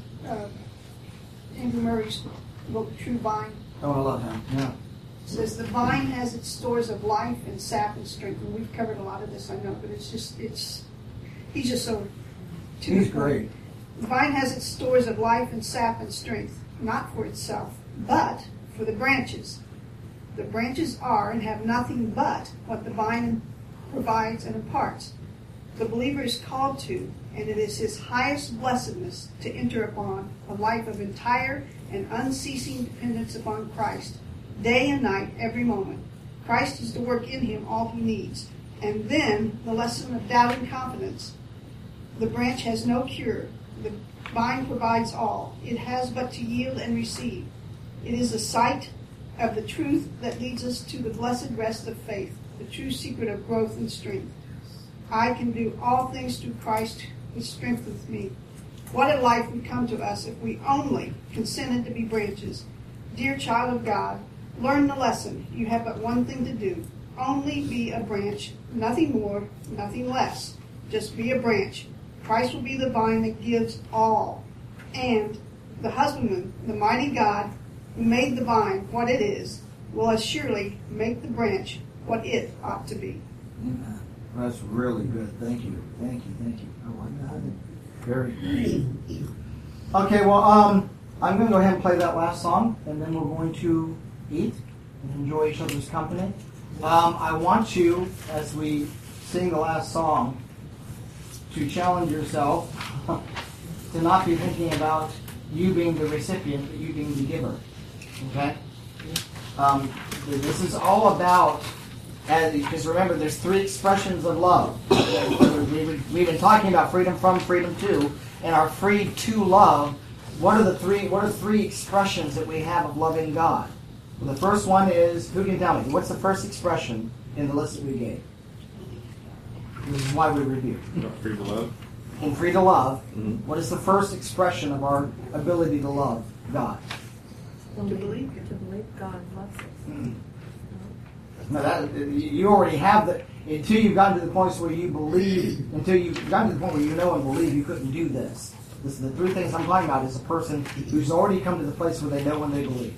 Andrew Murray's book, True Vine? Oh, I love him. Yeah. It says, the vine has its stores of life and sap and strength. And we've covered a lot of this, I know, but he's just so... He's great. The vine has its stores of life and sap and strength, not for itself, but for the branches. The branches are and have nothing but what the vine provides and imparts. The believer is called to, and it is his highest blessedness to enter upon a life of entire and unceasing dependence upon Christ, day and night, every moment. Christ is to work in him all he needs. And then the lesson of doubt and confidence. The branch has no cure. The vine provides all. It has but to yield and receive. It is a sight of the truth that leads us to the blessed rest of faith, the true secret of growth and strength. I can do all things through Christ who strengthens me. What a life would come to us if we only consented to be branches. Dear child of God, learn the lesson. You have but one thing to do. Only be a branch, nothing more, nothing less. Just be a branch. Christ will be the vine that gives all. And the husbandman, the mighty God, who made the vine what it is, will as surely make the branch what it ought to be. Amen. That's really good. Thank you. Thank you. I like that. Very good. Okay, well, I'm going to go ahead and play that last song, and then we're going to eat and enjoy each other's company. I want you, as we sing the last song, to challenge yourself to not be thinking about you being the recipient, but you being the giver. Okay? This is all about, because remember, there's 3 expressions of love. We've been talking about freedom from, freedom to, and our free to love. What are 3 expressions that we have of loving God? Well, the first one is, who can tell me? What's the first expression in the list that we gave? This is why we review. Free to love. In free to love, Mm-hmm. What is the first expression of our ability to love God? To believe God loves us. Now you already have that. Until you've gotten to the point where you believe, until you've gotten to the point where you know and believe you couldn't do this. This is the 3 things I'm talking about, is a person who's already come to the place where they know and they believe.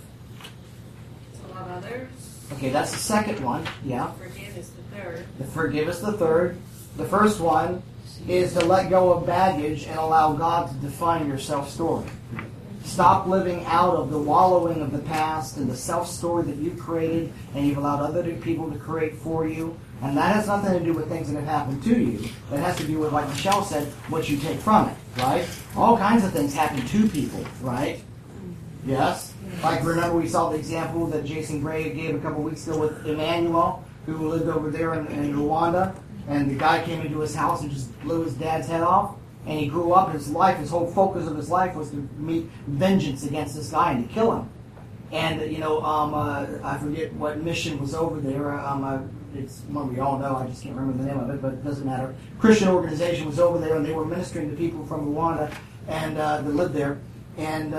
To love others. Okay, that's the second one. Yeah. Forgive is the third. The forgive is the third. The first one is to let go of baggage and allow God to define your self-story. Stop living out of the wallowing of the past and the self-story that you've created and you've allowed other people to create for you. And that has nothing to do with things that have happened to you. That has to do with, like Michelle said, what you take from it, right? All kinds of things happen to people, right? Yes? Like, remember we saw the example that Jason Gray gave a couple weeks ago with Emmanuel, who lived over there in Rwanda, and the guy came into his house and just blew his dad's head off. And he grew up, his whole focus of his life was to meet vengeance against this guy and to kill him. And, I forget what mission was over there. It's one we all know. I just can't remember the name of it, but it doesn't matter. Christian organization was over there, and they were ministering to people from Rwanda and that lived there. And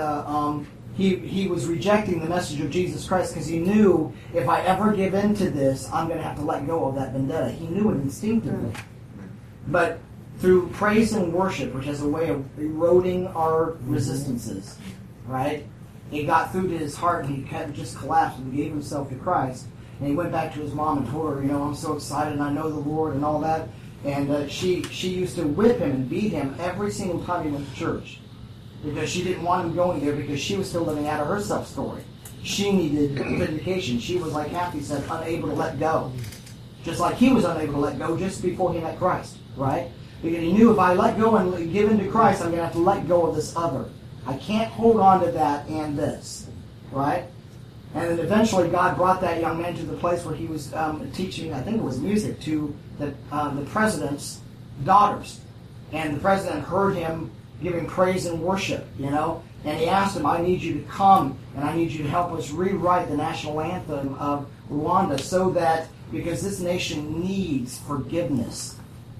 he was rejecting the message of Jesus Christ because he knew, if I ever give in to this, I'm going to have to let go of that vendetta. He knew it instinctively. But through praise and worship, which has a way of eroding our resistances, right? It got through to his heart, and he just collapsed and gave himself to Christ. And he went back to his mom and told her, I'm so excited, and I know the Lord and all that. And she used to whip him and beat him every single time he went to church, because she didn't want him going there, because she was still living out of her self-story. She needed vindication. She was, like Kathy said, unable to let go. Just like he was unable to let go just before he met Christ, right? Because he knew, if I let go and give in to Christ, I'm going to have to let go of this other. I can't hold on to that and this, right? And then eventually God brought that young man to the place where he was teaching, I think it was music, to the president's daughters. And the president heard him giving praise and worship, and he asked him, I need you to come, and I need you to help us rewrite the national anthem of Rwanda, so that, because this nation needs forgiveness.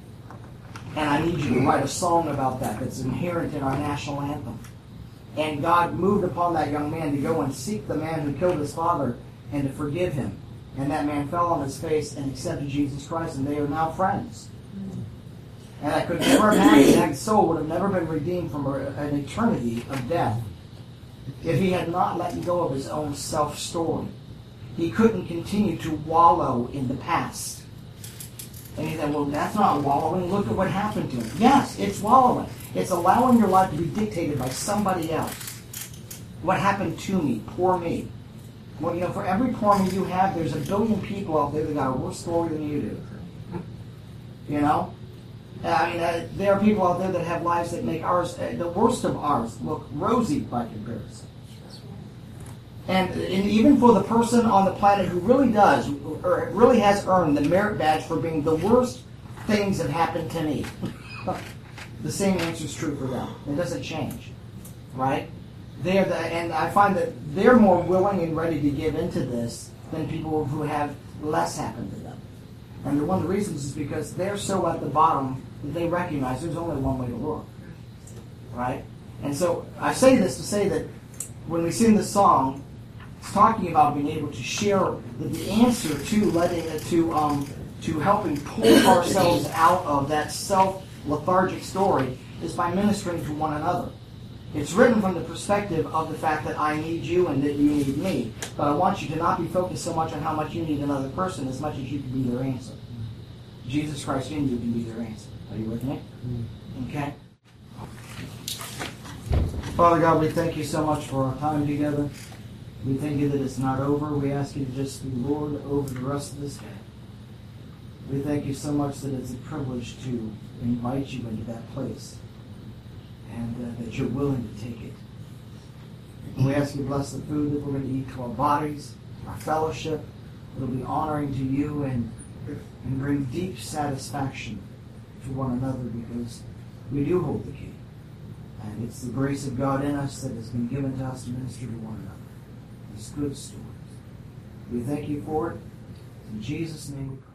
And I need you to write a song about that that's inherent in our national anthem. And God moved upon that young man to go and seek the man who killed his father and to forgive him. And that man fell on his face and accepted Jesus Christ, and they are now friends. And that could never have happened. That soul would have never been redeemed from an eternity of death if he had not let go of his own self-story. He couldn't continue to wallow in the past. And he said, well, that's not wallowing. Look at what happened to him. Yes, it's wallowing. It's allowing your life to be dictated by somebody else. What happened to me? Poor me. Well, for every poor me you have, there's a billion people out there that got a worse story than you do. There are people out there that have lives that make ours, the worst of ours, look rosy by comparison. And even for the person on the planet who really does, or really has earned the merit badge for being the worst things that happened to me, the same answer is true for them. It doesn't change, right? And I find that they're more willing and ready to give into this than people who have less happen to them. And one of the reasons is because they're so at the bottom that they recognize there's only one way to look, right? And so I say this to say that when we sing this song, it's talking about being able to share the answer to helping pull ourselves out of that self-lethargic story is by ministering to one another. It's written from the perspective of the fact that I need you and that you need me. But I want you to not be focused so much on how much you need another person as much as you can be their answer. Jesus Christ in you can be their answer. Are you with me? Okay. Father God, we thank you so much for our time together. We thank you that it's not over. We ask you to just be Lord over the rest of this day. We thank you so much that it's a privilege to invite you into that place, and that you're willing to take it. And we ask you to bless the food that we're going to eat to our bodies, our fellowship. It'll be honoring to you and bring deep satisfaction to one another, because we do hold the key. And it's the grace of God in us that has been given to us to minister to one another. These good stories. We thank you for it. In Jesus' name we pray.